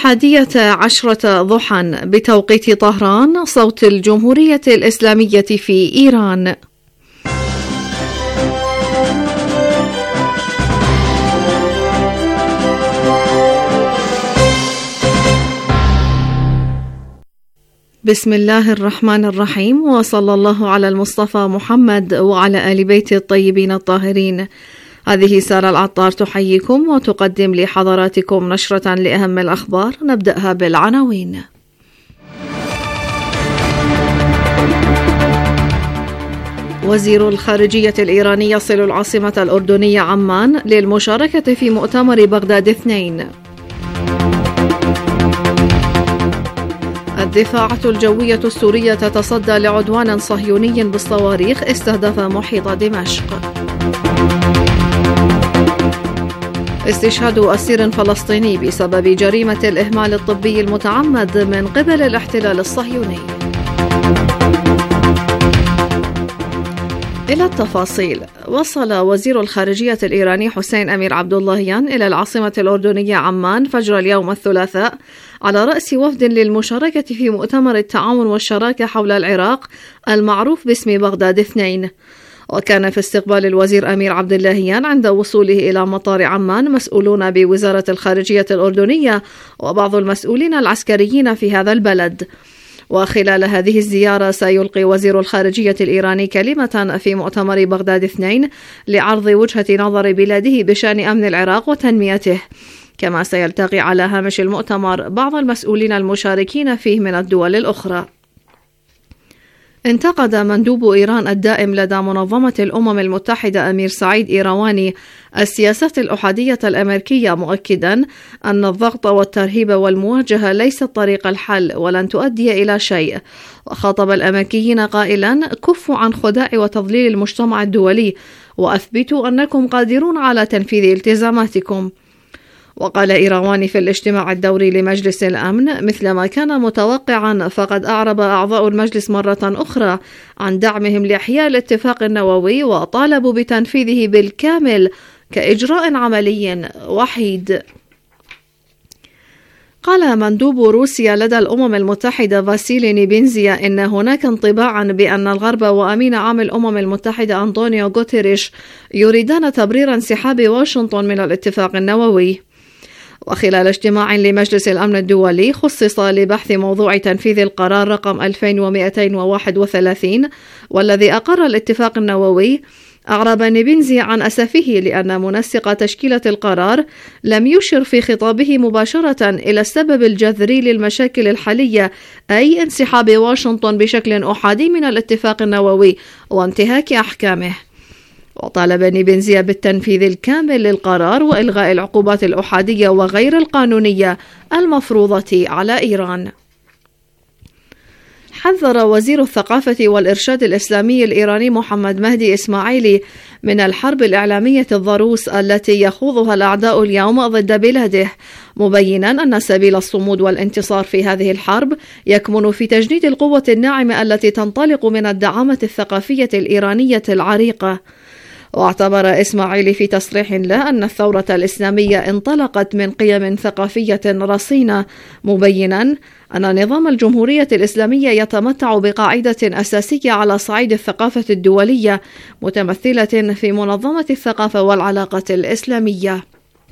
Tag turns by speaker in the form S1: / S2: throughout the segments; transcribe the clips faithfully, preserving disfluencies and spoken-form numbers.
S1: الحادية عشرة ضحى بتوقيت طهران، صوت الجمهورية الإسلامية في إيران. بسم الله الرحمن الرحيم، وصلى الله على المصطفى محمد وعلى آل بيت الطيبين الطاهرين. هذه سارة العطار تحييكم وتقدم لحضراتكم نشرة لأهم الأخبار. نبدأها بالعناوين. وزير الخارجية الإيراني يصل العاصمة الأردنية عمان للمشاركة في مؤتمر بغداد اثنين. الدفاعة الجوية السورية تتصدى لعدوان صهيوني بالصواريخ استهدف محيط دمشق. استشهاد أسير فلسطيني بسبب جريمة الإهمال الطبي المتعمد من قبل الاحتلال الصهيوني. إلى التفاصيل. وصل وزير الخارجية الإيراني حسين أمير عبد اللهيان إلى العاصمة الأردنية عمان فجر اليوم الثلاثاء على رأس وفد للمشاركة في مؤتمر التعاون والشراكة حول العراق المعروف باسم بغداد اثنين. وكان في استقبال الوزير أمير عبد اللهيان عند وصوله إلى مطار عمان مسؤولون بوزارة الخارجية الأردنية وبعض المسؤولين العسكريين في هذا البلد. وخلال هذه الزيارة سيلقي وزير الخارجية الإيراني كلمة في مؤتمر بغداد اثنين لعرض وجهة نظر بلاده بشأن أمن العراق وتنميته، كما سيلتقي على هامش المؤتمر بعض المسؤولين المشاركين فيه من الدول الأخرى. انتقد مندوب إيران الدائم لدى منظمة الأمم المتحدة أمير سعيد إيرواني السياسات الأحادية الأمريكية، مؤكدا أن الضغط والترهيب والمواجهة ليست طريق الحل ولن تؤدي إلى شيء. وخاطب الأمريكيين قائلا: كفوا عن خداع وتضليل المجتمع الدولي وأثبتوا أنكم قادرون على تنفيذ التزاماتكم. وقال إيرواني في الاجتماع الدوري لمجلس الأمن: مثلما كان متوقعا فقد أعرب أعضاء المجلس مرة أخرى عن دعمهم لإحياء الاتفاق النووي وطالبوا بتنفيذه بالكامل كإجراء عملي وحيد. قال مندوب روسيا لدى الأمم المتحدة فاسيلي نيبينزيا إن هناك انطباعا بأن الغرب وأمين عام الأمم المتحدة أنطونيو غوتيريش يريدان تبرير انسحاب واشنطن من الاتفاق النووي. وخلال اجتماع لمجلس الأمن الدولي خصص لبحث موضوع تنفيذ القرار رقم ألفين ومئتين وواحد وثلاثين والذي أقر الاتفاق النووي، أعرب نيبينزي عن أسفه لأن منسق تشكيلة القرار لم يشر في خطابه مباشرة إلى السبب الجذري للمشاكل الحالية، أي انسحاب واشنطن بشكل أحادي من الاتفاق النووي وانتهاك أحكامه. وطالب نيبينزي بالتنفيذ الكامل للقرار وإلغاء العقوبات الأحادية وغير القانونية المفروضة على إيران. حذر وزير الثقافة والإرشاد الإسلامي الإيراني محمد مهدي إسماعيلي من الحرب الإعلامية الضروس التي يخوضها الأعداء اليوم ضد بلاده، مبينا أن سبيل الصمود والانتصار في هذه الحرب يكمن في تجنيد القوة الناعمة التي تنطلق من الدعامة الثقافية الإيرانية العريقة. واعتبر إسماعيلي في تصريح له أن الثورة الإسلامية انطلقت من قيم ثقافية رصينة، مبينا أن نظام الجمهورية الإسلامية يتمتع بقاعدة أساسية على صعيد الثقافة الدولية متمثلة في منظمة الثقافة والعلاقات الإسلامية.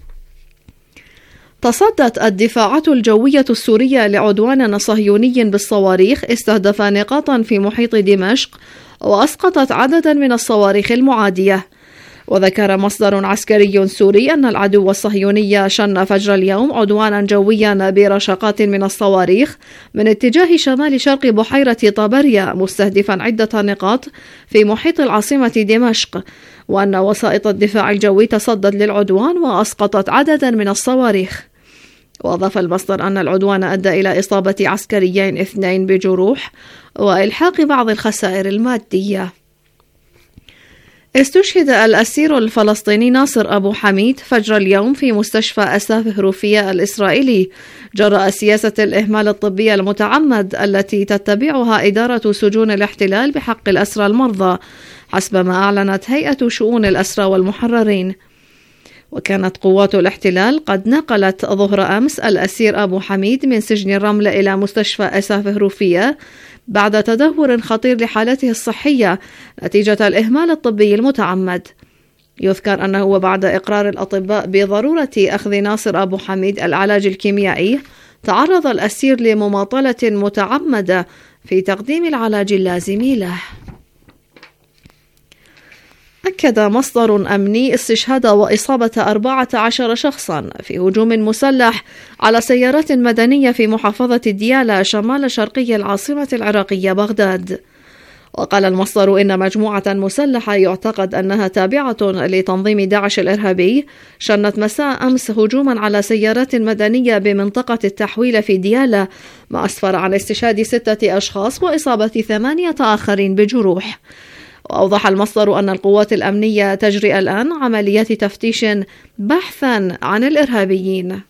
S1: تصدت الدفاعات الجوية السورية لعدوان صهيوني بالصواريخ استهدف نقاطا في محيط دمشق وأسقطت عددا من الصواريخ المعادية. وذكر مصدر عسكري سوري أن العدو الصهيوني شن فجر اليوم عدوانا جويا برشقات من الصواريخ من اتجاه شمال شرق بحيرة طبريا، مستهدفا عدة نقاط في محيط العاصمة دمشق، وأن وسائط الدفاع الجوي تصدت للعدوان وأسقطت عددا من الصواريخ. وأضاف المصدر أن العدوان أدى إلى إصابة عسكريين اثنين بجروح وإلحاق بعض الخسائر المادية. استشهد الأسير الفلسطيني ناصر أبو حميد فجر اليوم في مستشفى أساف هروفية الإسرائيلي جراء سياسة الإهمال الطبي المتعمد التي تتبعها إدارة سجون الاحتلال بحق الأسرى المرضى، حسب ما أعلنت هيئة شؤون الأسرى والمحررين. وكانت قوات الاحتلال قد نقلت ظهر أمس الأسير أبو حميد من سجن الرملة إلى مستشفى أساف هروفية بعد تدهور خطير لحالته الصحية نتيجة الإهمال الطبي المتعمد. يذكر أنه وبعد إقرار الأطباء بضرورة أخذ ناصر أبو حميد العلاج الكيميائي، تعرض الأسير لمماطلة متعمدة في تقديم العلاج اللازم له. أكد مصدر أمني استشهاد وإصابة أربعة عشر شخصا في هجوم مسلح على سيارات مدنية في محافظة ديالى شمال شرقي العاصمة العراقية بغداد. وقال المصدر إن مجموعة مسلحة يعتقد أنها تابعة لتنظيم داعش الإرهابي شنت مساء أمس هجوما على سيارات مدنية بمنطقة التحويل في ديالى، ما أسفر عن استشهاد ستة أشخاص وإصابة ثمانية آخرين بجروح. وأوضح المصدر أن القوات الأمنية تجري الآن عمليات تفتيش بحثا عن الإرهابيين.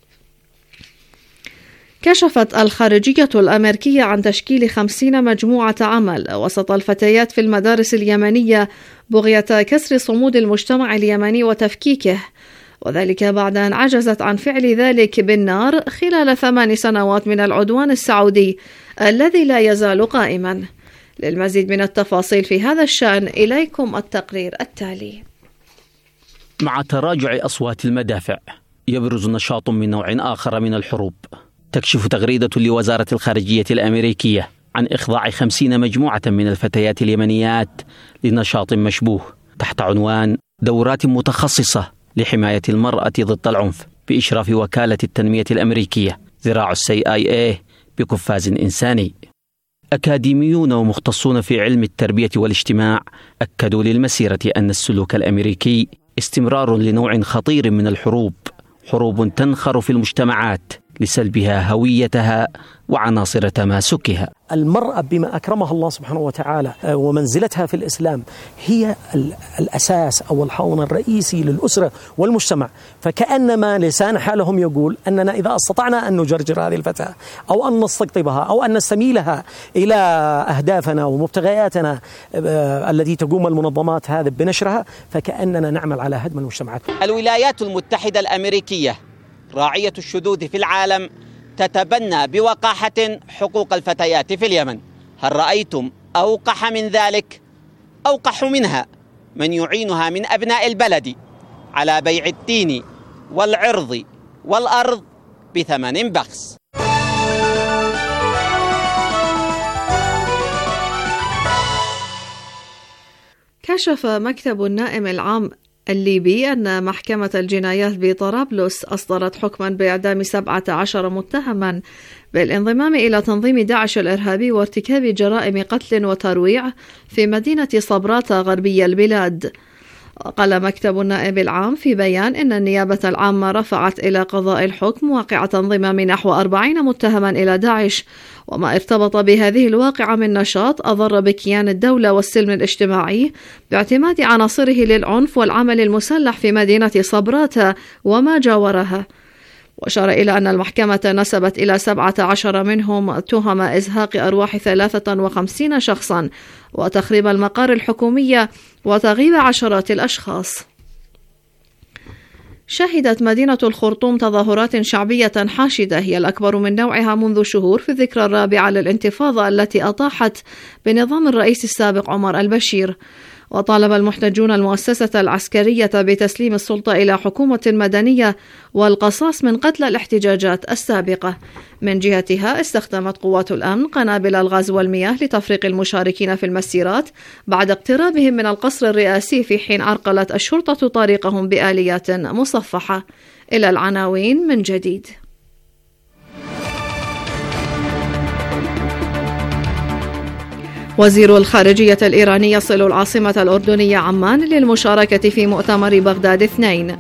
S1: كشفت الخارجية الأمريكية عن تشكيل خمسين مجموعة عمل وسط الفتيات في المدارس اليمنية بغية كسر صمود المجتمع اليمني وتفكيكه، وذلك بعد أن عجزت عن فعل ذلك بالنار خلال ثمان سنوات من العدوان السعودي الذي لا يزال قائما. للمزيد من التفاصيل في هذا الشأن إليكم التقرير التالي.
S2: مع تراجع أصوات المدافع يبرز نشاط من نوع آخر من الحروب. تكشف تغريدة لوزارة الخارجية الأمريكية عن إخضاع خمسين مجموعة من الفتيات اليمنيات لنشاط مشبوه تحت عنوان دورات متخصصة لحماية المرأة ضد العنف بإشراف وكالة التنمية الأمريكية ذراع السي آي إيه بقفاز إنساني. أكاديميون ومختصون في علم التربية والاجتماع أكدوا للمسيرة أن السلوك الأمريكي استمرار لنوع خطير من الحروب، حروب تنخر في المجتمعات لسلبها هويتها وعناصر تماسكها.
S3: المرأة بما أكرمها الله سبحانه وتعالى ومنزلتها في الإسلام هي الأساس أو الحاضن الرئيسي للأسرة والمجتمع، فكأنما لسان حالهم يقول أننا إذا استطعنا أن نجرجر هذه الفتاة أو أن نستقطبها أو أن نستميلها إلى أهدافنا ومبتغياتنا التي تقوم المنظمات هذه بنشرها، فكأننا نعمل على هدم المجتمعات.
S4: الولايات المتحدة الأمريكية راعية الشذوذ في العالم تتبنى بوقاحة حقوق الفتيات في اليمن. هل رأيتم أوقح من ذلك؟ أوقح منها من يعينها من أبناء البلد على بيع الدين والعرض والأرض بثمن بخس.
S1: كشف مكتب النائب العام الليبي أن محكمة الجنايات بطرابلس أصدرت حكما بإعدام سبعة عشر متهما بالانضمام إلى تنظيم داعش الإرهابي وارتكاب جرائم قتل وترويع في مدينة صبرات غربي البلاد. قال مكتب النائب العام في بيان إن النيابة العامة رفعت إلى قضاء الحكم واقعة انضمام نحو أربعين متهما إلى داعش، وما ارتبط بهذه الواقعة من نشاط أضر بكيان الدولة والسلم الاجتماعي باعتماد عناصره للعنف والعمل المسلح في مدينة صبرات وما جاورها. وأشار إلى أن المحكمة نسبت إلى سبعة عشر منهم تهم إزهاق أرواح ثلاثة وخمسين شخصا وتخريب المقار الحكومية وتغييب عشرات الأشخاص. شهدت مدينة الخرطوم تظاهرات شعبية حاشدة هي الأكبر من نوعها منذ شهور في الذكرى الرابعة للانتفاضة التي أطاحت بنظام الرئيس السابق عمر البشير. وطالب المحتجون المؤسسة العسكرية بتسليم السلطة إلى حكومة مدنية والقصاص من قتل الاحتجاجات السابقة. من جهتها استخدمت قوات الأمن قنابل الغاز والمياه لتفريق المشاركين في المسيرات بعد اقترابهم من القصر الرئاسي، في حين عرقلت الشرطة طريقهم بآليات مصفحة. إلى العناوين من جديد. وزير الخارجية الإيراني يصل العاصمة الأردنية عمان للمشاركة في مؤتمر بغداد اثنين.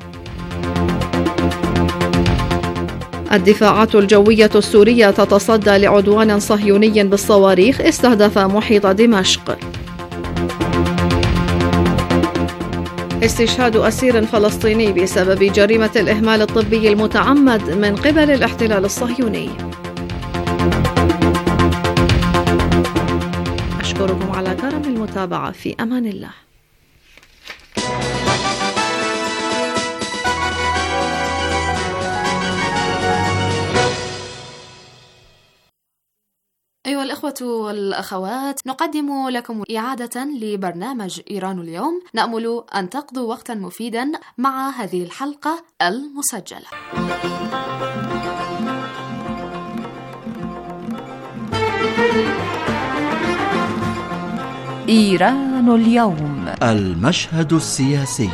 S1: الدفاعات الجوية السورية تتصدى لعدوان صهيوني بالصواريخ استهدف محيط دمشق. استشهاد أسير فلسطيني بسبب جريمة الإهمال الطبي المتعمد من قبل الاحتلال الصهيوني. أشكركم على كرم المتابعة. في أمان الله.
S5: أيها الإخوة والأخوات، نقدم لكم إعادة لبرنامج إيران اليوم. نأمل أن تقضوا وقتا مفيدا مع هذه الحلقة المسجلة.
S6: إيران اليوم،
S7: المشهد السياسي.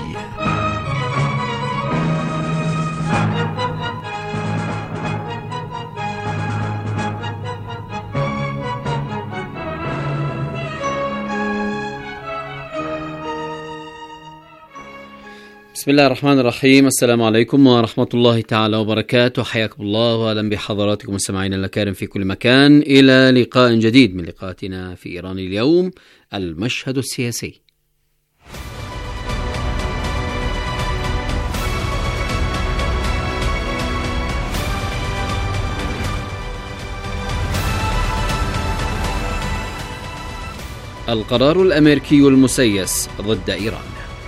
S8: بسم الله الرحمن الرحيم. السلام عليكم ورحمة الله تعالى وبركاته. حياكم الله وأهلا بحضراتكم مستمعينا الأكارم في كل مكان، إلى لقاء جديد من لقاءاتنا في إيران اليوم، المشهد السياسي. القرار الأمريكي المسيس ضد إيران.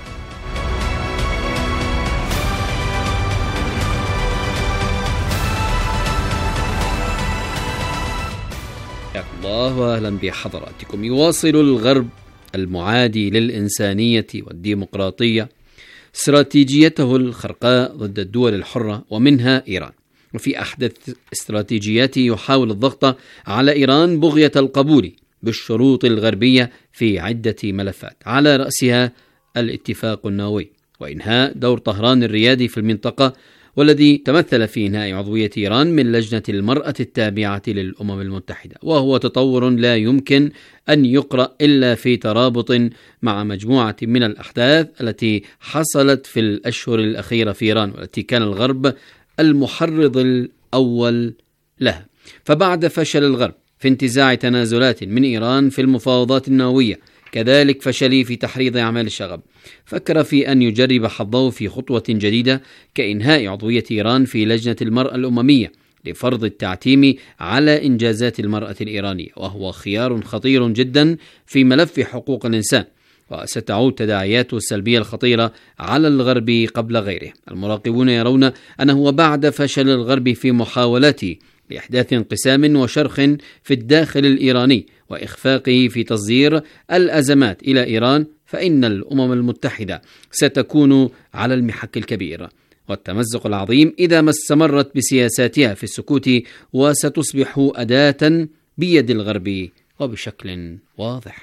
S8: الله وأهلا بحضراتكم. يواصل الغرب المعادي للإنسانية والديمقراطية استراتيجيته الخرقاء ضد الدول الحرة ومنها إيران، وفي أحدث استراتيجياته يحاول الضغط على إيران بغية القبول بالشروط الغربية في عدة ملفات، على رأسها الاتفاق النووي وإنهاء دور طهران الريادي في المنطقة، والذي تمثل في إنهاء عضوية إيران من لجنة المرأة التابعة للأمم المتحدة، وهو تطور لا يمكن أن يقرأ إلا في ترابط مع مجموعة من الأحداث التي حصلت في الأشهر الأخيرة في إيران، والتي كان الغرب المحرض الأول لها. فبعد فشل الغرب في انتزاع تنازلات من إيران في المفاوضات النووية، كذلك فشل في تحريض أعمال الشغب، فكر في أن يجرب حظه في خطوة جديدة كإنهاء عضوية إيران في لجنة المرأة الأممية لفرض التعتيم على إنجازات المرأة الإيرانية، وهو خيار خطير جدا في ملف حقوق الإنسان، وستعود تداعياته السلبية الخطيرة على الغرب قبل غيره. المراقبون يرون أنه بعد فشل الغرب في محاولاته لإحداث انقسام وشرخ في الداخل الإيراني وإخفاقه في تصدير الأزمات إلى إيران، فإن الأمم المتحدة ستكون على المحك الكبير والتمزق العظيم إذا ما استمرت بسياساتها في السكوت، وستصبح أداة بيد الغرب وبشكل واضح.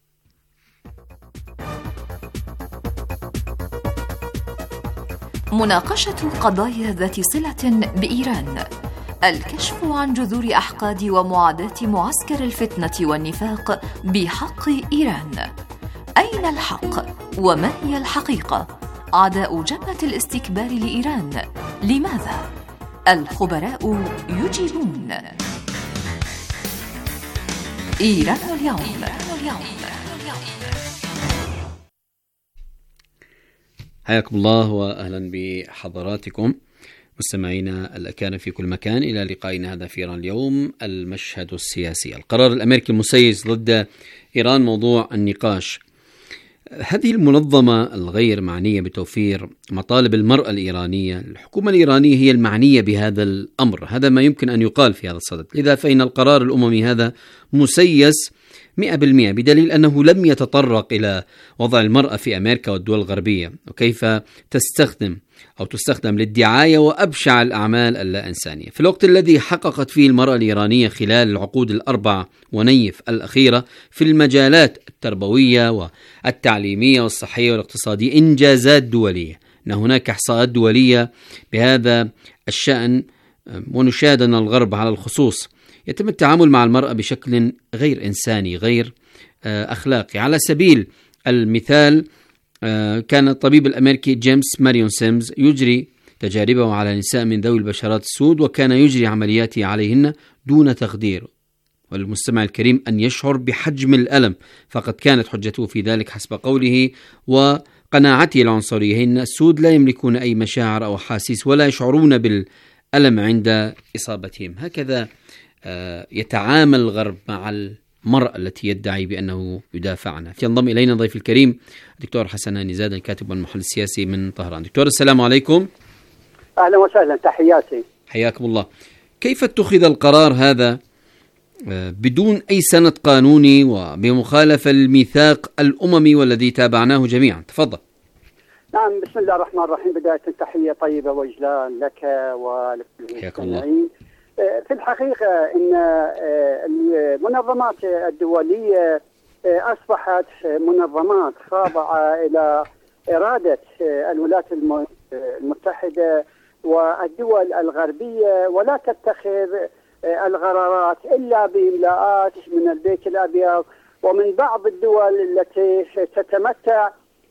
S6: مناقشة القضايا ذات صلة بإيران، الكشف عن جذور أحقاد ومعاداة معسكر الفتنة والنفاق بحق إيران. أين الحق؟ وما هي الحقيقة؟ أعداء جبهة الاستكبار لإيران لماذا؟ الخبراء يجيبون. إيران اليوم.
S8: حياكم الله وأهلا بحضراتكم مستمعينا الأكارم في كل مكان، إلى لقائنا هذا في إيران اليوم، المشهد السياسي. القرار الأمريكي المسيس ضد إيران موضوع النقاش. هذه المنظمة الغير معنية بتوفير مطالب المرأة الإيرانية، الحكومة الإيرانية هي المعنية بهذا الأمر، هذا ما يمكن أن يقال في هذا الصدد. لذا فإن القرار الأممي هذا مسيس مئة بالمئة، بدليل أنه لم يتطرق إلى وضع المرأة في أمريكا والدول الغربية وكيف تستخدم أو تستخدم للدعاية وأبشع الأعمال اللا إنسانية، في الوقت الذي حققت فيه المرأة الإيرانية خلال العقود الأربعة ونيف الأخيرة في المجالات التربوية والتعليمية والصحية والاقتصادية إنجازات دولية. أن هناك إحصاءات دولية بهذا الشأن، ونشاهد أن الغرب على الخصوص يتم التعامل مع المرأة بشكل غير إنساني غير أخلاقي. على سبيل المثال، كان الطبيب الأمريكي جيمس ماريون سيمز يجري تجاربه على نساء من ذوي البشرات السود، وكان يجري عملياته عليهن دون تخدير، والمستمع الكريم أن يشعر بحجم الألم، فقد كانت حجته في ذلك حسب قوله وقناعته العنصرية أن السود لا يملكون أي مشاعر أو أحاسيس ولا يشعرون بالألم عند إصابتهم. هكذا يتعامل الغرب مع المرأة التي يدعي بأنه يدافع عنها. ينضم إلينا ضيف الكريم الدكتور حسن هاني زاد، الكاتب والمحلل السياسي من طهران. دكتور السلام عليكم.
S9: أهلا وسهلا، تحياتي.
S8: حياكم الله. كيف اتخذ القرار هذا بدون أي سند قانوني وبمخالفة الميثاق الأممي والذي تابعناه جميعا. تفضل.
S9: نعم، بسم الله الرحمن الرحيم. بداية تحية طيبة وإجلال لك وللمستمعين. في الحقيقة إن المنظمات الدولية أصبحت منظمات خاضعة إلى إرادة الولايات المتحدة والدول الغربية، ولا تتخذ القرارات إلا بإملاءات من البيت الأبيض ومن بعض الدول التي تتمتع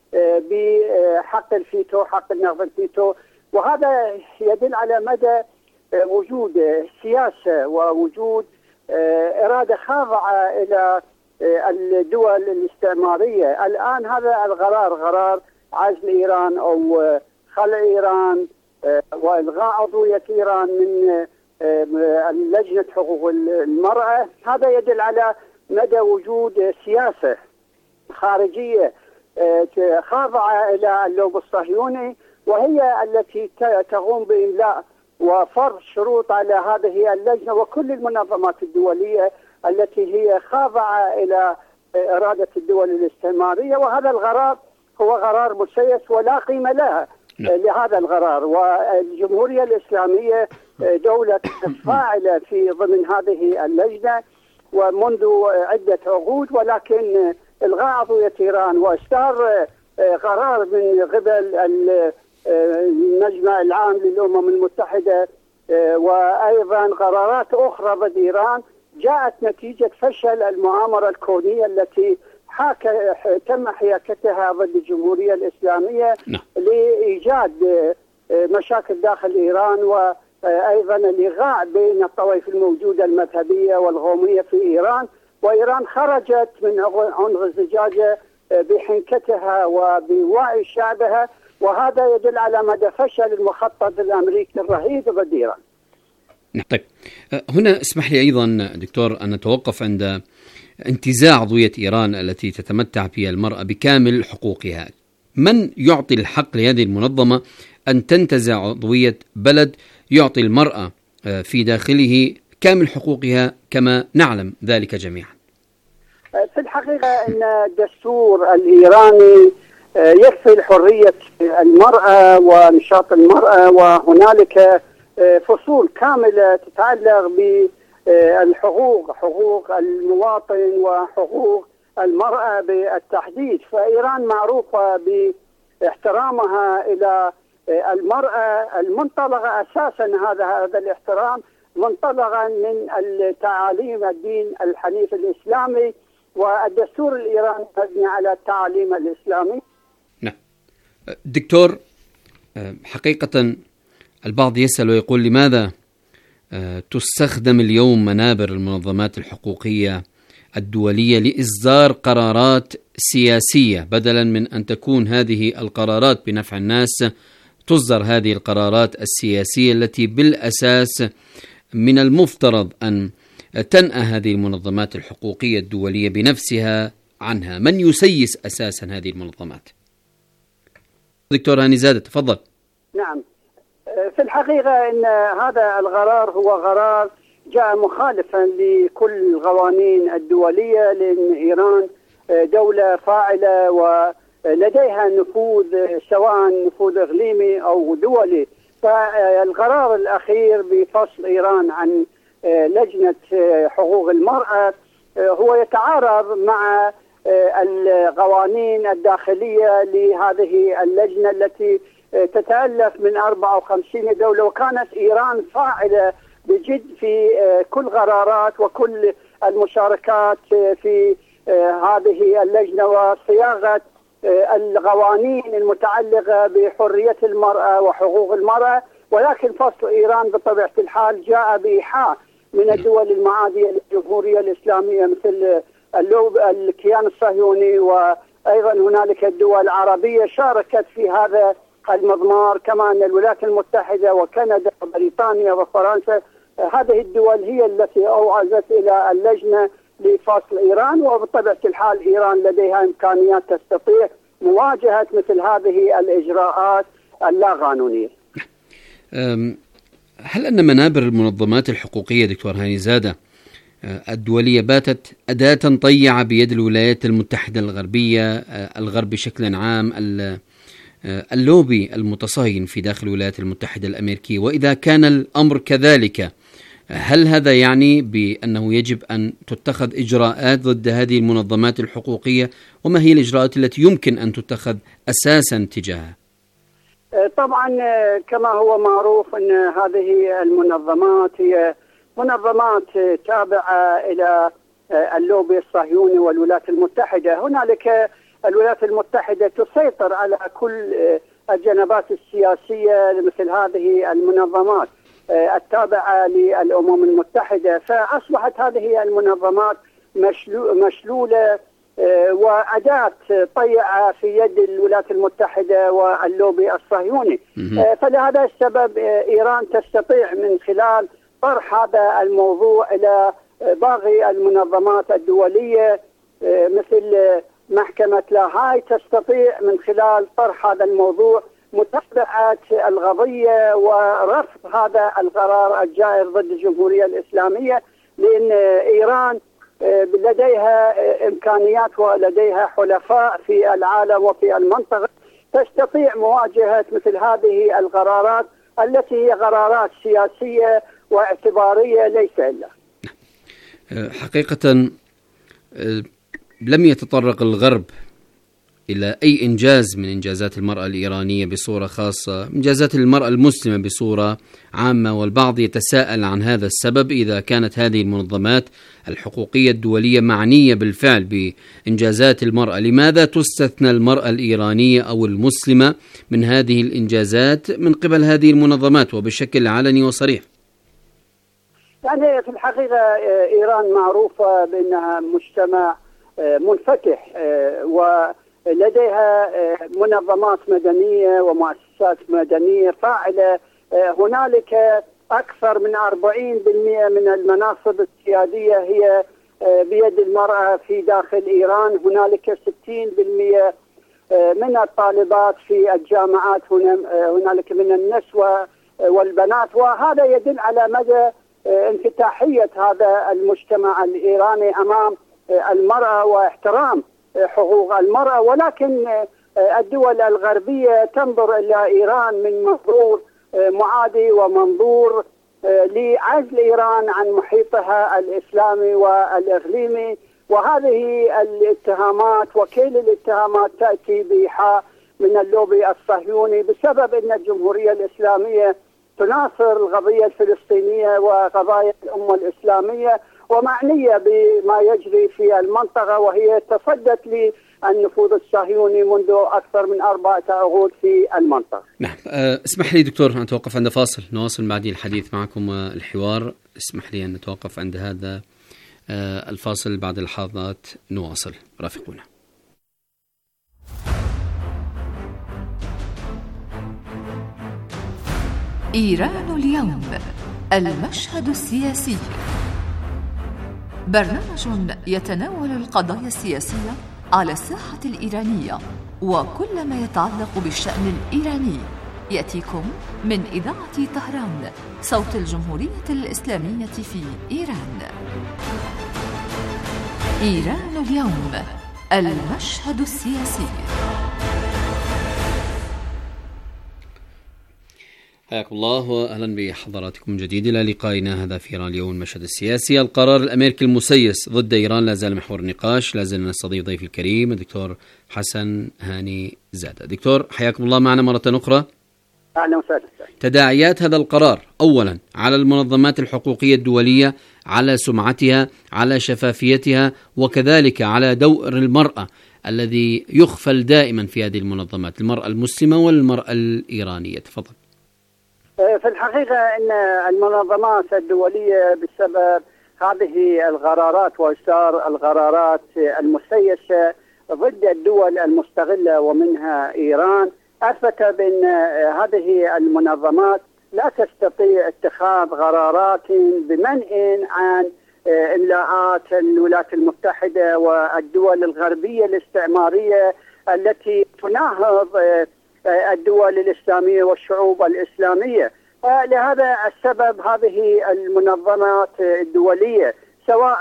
S9: بحق الفيتو، حق النقض الفيتو. وهذا يدل على مدى وجود سياسة ووجود إرادة خاضعة إلى الدول الاستعمارية. الآن هذا القرار، قرار عزل إيران أو خلع إيران وإلغاء عضوية إيران من لجنة حقوق المرأة، هذا يدل على مدى وجود سياسة خارجية خاضعة إلى اللوب الصهيوني، وهي التي تقوم بإملاء وفرض شروط على هذه اللجنة وكل المنظمات الدولية التي هي خاضعة إلى إرادة الدول الاستعمارية. وهذا القرار هو قرار مسيس ولا قيمة لها لهذا القرار. والجمهورية الإسلامية دولة فاعلة في ضمن هذه اللجنة ومنذ عدة عقود، ولكن إلغاء عضوية إيران وإصدار قرار من قبل المجمع العام للأمم المتحدة وأيضا قرارات أخرى ضد إيران جاءت نتيجة فشل المؤامرة الكونية التي حاك تم حياكتها ضد الجمهورية الإسلامية لإيجاد مشاكل داخل إيران، وأيضا الإغاء بين الطوائف الموجودة المذهبية والقومية في إيران. وإيران خرجت من عنق الزجاجة بحنكتها وبوعي شعبها، وهذا يدل على مدى فشل المخطط الأمريكي الرهيب ضد إيران.
S8: طيب، هنا اسمح لي أيضا دكتور أن نتوقف عند انتزاع عضوية إيران التي تتمتع فيها المرأة بكامل حقوقها. من يعطي الحق لهذه المنظمة أن تنتزع عضوية بلد يعطي المرأة في داخله كامل حقوقها كما نعلم ذلك جميعا؟
S9: في الحقيقة أن الدستور الإيراني يكفل حرية المرأة ونشاط المرأة، وهنالك فصول كاملة تتعلق بالحقوق، حقوق المواطن وحقوق المرأة بالتحديد. فإيران معروفة باحترامها إلى المرأة، المنطلقة أساسا هذا هذا الاحترام منطلقا من التعاليم الدين الحنيف الإسلامي، والدستور الإيراني مبني على التعاليم الإسلامي.
S8: نعم دكتور، حقيقة البعض يسأل ويقول لماذا تستخدم اليوم منابر المنظمات الحقوقية الدولية لإصدار قرارات سياسية بدلا من أن تكون هذه القرارات بنفع الناس؟ تصدر هذه القرارات السياسية التي بالأساس من المفترض أن تنأى هذه المنظمات الحقوقية الدولية بنفسها عنها. من يسيس أساسا هذه المنظمات؟ دكتور هاني زادة، تفضل.
S9: نعم، في الحقيقة أن هذا القرار هو قرار جاء مخالفا لكل القوانين الدولية، لأن إيران دولة فاعلة ولديها نفوذ سواء نفوذ إقليمي أو دولي. فالقرار الأخير بفصل إيران عن لجنة حقوق المرأة هو يتعارض مع القوانين الداخلية لهذه اللجنة التي تتألف من أربعة وخمسين دولة، وكانت إيران فاعلة بجد في كل قرارات وكل المشاركات في هذه اللجنة وصياغة القوانين المتعلقة بحرية المرأة وحقوق المرأة. ولكن فصل إيران بطبيعة الحال جاء بإيحاء من الدول المعادية للجمهورية الإسلامية مثل الكيان الصهيوني، وأيضا هنالك الدول العربية شاركت في هذا المضمار، كما أن الولايات المتحدة وكندا وبريطانيا وفرنسا. هذه الدول هي التي أوعزت إلى اللجنة لفصل إيران، وبطبيعة الحال إيران لديها إمكانيات تستطيع مواجهة مثل هذه الإجراءات اللا قانونية.
S8: هل أن منابر المنظمات الحقوقية دكتور هاني زادة الدولية باتت أداة طيعة بيد الولايات المتحدة الغربية، الغرب بشكل عام، اللوبي المتصهين في داخل الولايات المتحدة الأمريكية. وإذا كان الأمر كذلك، هل هذا يعني بأنه يجب أن تتخذ إجراءات ضد هذه المنظمات الحقوقية؟ وما هي الإجراءات التي يمكن أن تتخذ أساسا تجاهها؟
S9: طبعا كما هو معروف أن هذه المنظمات هي منظمات تابعة إلى اللوبي الصهيوني والولايات المتحدة. هنالك الولايات المتحدة تسيطر على كل الجنبات السياسية لمثل هذه المنظمات التابعة للأمم المتحدة، فأصبحت هذه المنظمات مشلولة وأداة طيعة في يد الولايات المتحدة واللوبي الصهيوني. فلهذا السبب إيران تستطيع من خلال طرح هذا الموضوع إلى باقي المنظمات الدولية مثل محكمة لاهاي، تستطيع من خلال طرح هذا الموضوع متابعة القضية ورفض هذا القرار الجائر ضد الجمهورية الإسلامية، لأن إيران لديها إمكانيات ولديها حلفاء في العالم وفي المنطقة تستطيع مواجهة مثل هذه القرارات التي هي قرارات سياسية واعتبارية ليس إلا.
S8: حقيقة لم يتطرق الغرب إلى أي إنجاز من إنجازات المرأة الإيرانية بصورة خاصة، إنجازات المرأة المسلمة بصورة عامة، والبعض يتساءل عن هذا السبب. إذا كانت هذه المنظمات الحقوقية الدولية معنية بالفعل بإنجازات المرأة، لماذا تستثنى المرأة الإيرانية أو المسلمة من هذه الإنجازات من قبل هذه المنظمات وبشكل علني وصريح؟
S9: يعني في الحقيقة إيران معروفة بأنها مجتمع منفتح ولديها منظمات مدنية ومؤسسات مدنية فاعلة. هنالك أكثر من أربعين بالمئة من المناصب السيادية هي بيد المرأة في داخل إيران. هنالك ستين بالمئة من الطالبات في الجامعات هنالك من النسوة والبنات، وهذا يدل على مدى انفتاحية هذا المجتمع الإيراني أمام المرأة واحترام حقوق المرأة. ولكن الدول الغربية تنظر إلى إيران من منظور معادي ومنظور لعزل إيران عن محيطها الإسلامي والإقليمي، وهذه الاتهامات وكل الاتهامات تأتي بإيحاء من اللوبي الصهيوني بسبب أن الجمهورية الإسلامية تناصر القضية الفلسطينية وقضايا الأمة الإسلامية ومعنية بما يجري في المنطقة، وهي تصدت للنفوذ الصهيوني منذ أكثر من أربعة عقود في المنطقة.
S8: نعم. اسمح لي دكتور أن نتوقف عند فاصل، نواصل بعد الحديث معكم والحوار. اسمح لي أن نتوقف عند هذا الفاصل، بعد لحظات نواصل، رافقونا.
S6: إيران اليوم، المشهد السياسي، برنامج يتناول القضايا السياسية على الساحة الإيرانية وكل ما يتعلق بالشأن الإيراني، يأتيكم من إذاعة طهران، صوت الجمهورية الإسلامية في إيران. إيران اليوم، المشهد السياسي.
S8: حياكم الله واهلا بحضراتكم من جديد الى لقائنا هذا في ايران اليوم، المشهد السياسي. القرار الامريكي المسيس ضد ايران لا زال محور النقاش. لا زلنا نستضيف ضيف الكريم الدكتور حسن هاني زادة. دكتور حياكم الله معنا مرة أخرى.
S9: أهلا وسهلا.
S8: تداعيات هذا القرار أولا على المنظمات الحقوقية الدولية، على سمعتها، على شفافيتها، وكذلك على دور المرأة الذي يخفل دائما في هذه المنظمات، المرأة المسلمة والمرأة الإيرانية. تفضل.
S9: في الحقيقة أن المنظمات الدولية بسبب هذه القرارات وإصدار القرارات المسيسة ضد الدول المستغلة ومنها إيران أثبت بأن هذه المنظمات لا تستطيع اتخاذ قرارات بمنع عن إملاءات الولايات المتحدة والدول الغربية الاستعمارية التي تناهض الدول الإسلامية والشعوب الإسلامية. لهذا السبب هذه المنظمات الدولية سواء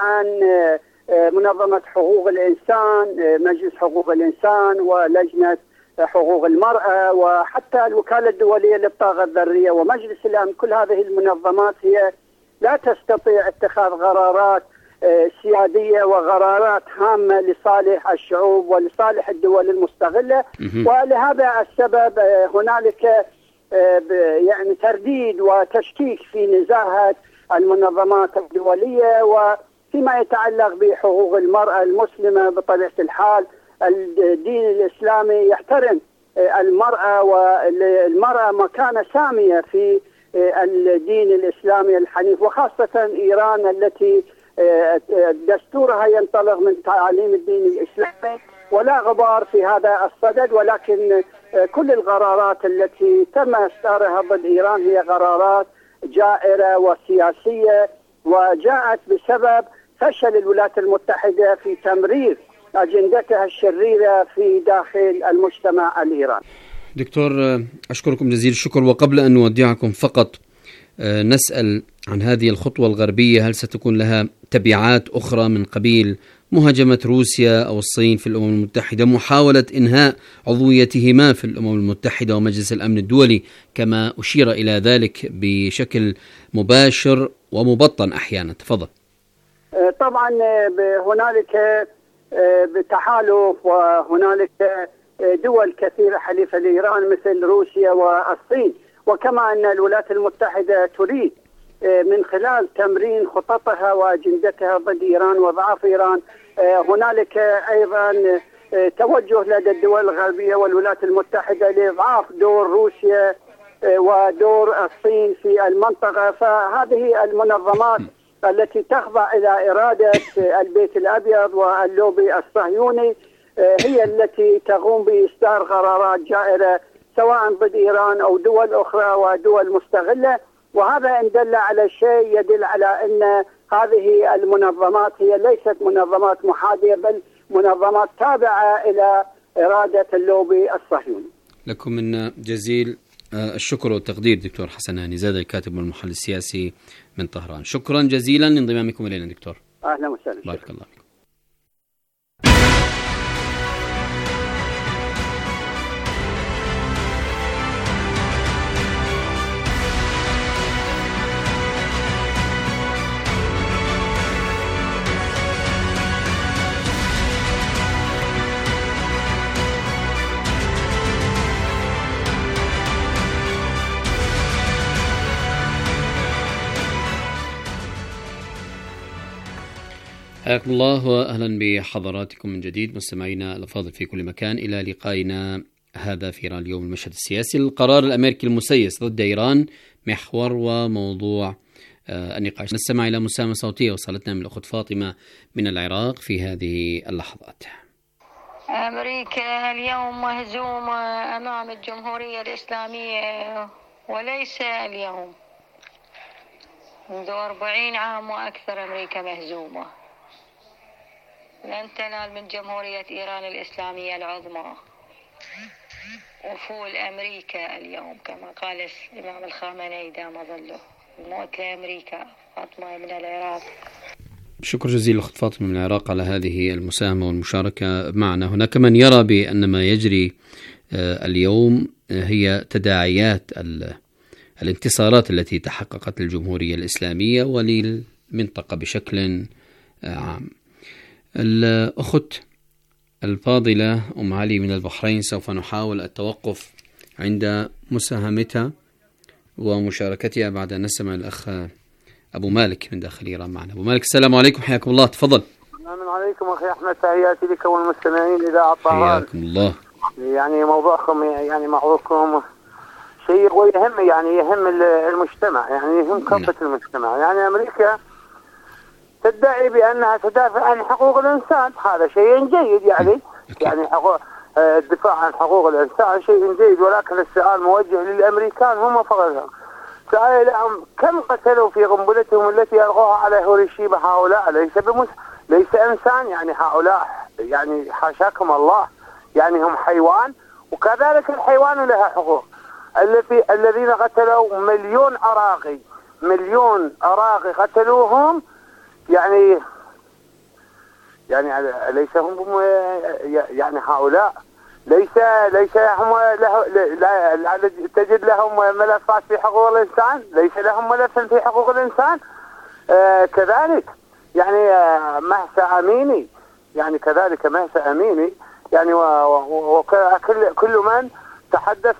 S9: منظمة حقوق الإنسان، مجلس حقوق الإنسان، ولجنة حقوق المرأة، وحتى الوكالة الدولية للطاقة الذرية ومجلس الأمن. كل هذه المنظمات هي لا تستطيع اتخاذ قرارات سيادية وقرارات هامة لصالح الشعوب ولصالح الدول المستغلة، ولهذا السبب هنالك يعني ترديد وتشكيك في نزاهة المنظمات الدولية. وفيما يتعلق بحقوق المرأة المسلمة بطبيعة الحال الدين الإسلامي يحترم المرأة، والمرأة مكانة سامية في الدين الإسلامي الحنيف، وخاصة إيران التي دستورها ينطلق من تعاليم الدين الإسلامي، ولا غبار في هذا الصدد. ولكن كل القرارات التي تم إصدارها ضد إيران هي قرارات جائرة وسياسية، وجاءت بسبب فشل الولايات المتحدة في تمرير أجندتها الشريرة في داخل المجتمع الإيراني.
S8: دكتور أشكركم جزيل الشكر. وقبل أن نودعكم فقط نسأل عن هذه الخطوة الغربية، هل ستكون لها تبعات أخرى من قبيل مهاجمة روسيا أو الصين في الأمم المتحدة، محاولة إنهاء عضويتهما في الأمم المتحدة ومجلس الأمن الدولي كما أشير إلى ذلك بشكل مباشر ومبطن أحيانا؟ تفضل.
S9: طبعا هنالك بتحالف، وهنالك دول كثيرة حليفة لإيران مثل روسيا والصين، وكما أن الولايات المتحدة تريد من خلال تمرين خططها وأجندتها ضد إيران وضعف إيران، هنالك أيضا توجه لدى الدول الغربية والولايات المتحدة لإضعاف دور روسيا ودور الصين في المنطقة. فهذه المنظمات التي تخضع إلى إرادة البيت الأبيض واللوبي الصهيوني هي التي تقوم بإصدار قرارات جائرة سواء ضد إيران أو دول أخرى ودول مستغلة. وهذا إن دل على شيء يدل على أن هذه المنظمات هي ليست منظمات محايدة، بل منظمات تابعة إلى إرادة اللوبي الصهيوني.
S8: لكم من جزيل الشكر والتقدير دكتور حسن هاني زاد، الكاتب والمحلل السياسي من طهران. شكرا جزيلا لانضمامكم إلينا دكتور.
S9: أهلا وسهلا.
S8: بارك الله فيكم. حياكم الله وأهلا بحضراتكم من جديد مستمعينا الأفاضل في كل مكان، إلى لقائنا هذا في إيران اليوم المشهد السياسي. القرار الأمريكي المسيس ضد إيران محور وموضوع آه النقاش. نستمع إلى مسامة صوتية وصلتنا من الأخت فاطمة من العراق في هذه اللحظات.
S10: أمريكا اليوم مهزومة أمام الجمهورية الإسلامية، وليس اليوم، منذ أربعين عام وأكثر أمريكا مهزومة. لن تنال من جمهورية إيران الإسلامية العظمى أفول أمريكا اليوم، كما قال الإمام الخامنئي دام ظله، الموت لأمريكا. فاطمة من العراق.
S8: شكر جزيل أخت فاطمة من العراق على هذه المساهمة والمشاركة معنا. هناك من يرى بأن ما يجري اليوم هي تداعيات الانتصارات التي تحققت للجمهورية الإسلامية وللمنطقة بشكل عام. الأخت الفاضلة أم علي من البحرين سوف نحاول التوقف عند مساهمتها ومشاركتها بعد أن نسمع الأخ أبو مالك من داخل إيران معنا. أبو مالك السلام عليكم، حياكم الله، تفضل.
S11: السلام عليكم أخي أحمد، تحياتي لك والمستمعين إذاعة طهران.
S8: حياكم الله.
S11: يعني موضوعكم يعني موضوعكم شيء ويهم، يعني يهم المجتمع، يعني يهم كافة المجتمع. يعني أمريكا تدعي بأنها تدافع عن حقوق الإنسان، هذا شيء جيد، يعني يعني حقوق الدفاع عن حقوق الإنسان شيء جيد، ولكن السؤال موجه للأمريكان هم فقط. سائلهم كم قتلوا في قنبلتهم التي ألقوها على هيروشيما هؤلاء؟ ليس بمس... ليس إنسان، يعني هؤلاء يعني حاشاكم الله، يعني هم حيوان، وكذلك الحيوان لها حقوق. الذي الذين قتلوا مليون عراقي، مليون عراقي قتلوهم يعني يعني ليس هم يعني هؤلاء ليس ليس هم له لا, لا تجد لهم ملفات في حقوق الإنسان، ليس لهم ملف في حقوق الإنسان. آه كذلك يعني آه مهسا أميني، يعني كذلك مهسا أميني يعني وكل كل من تحدث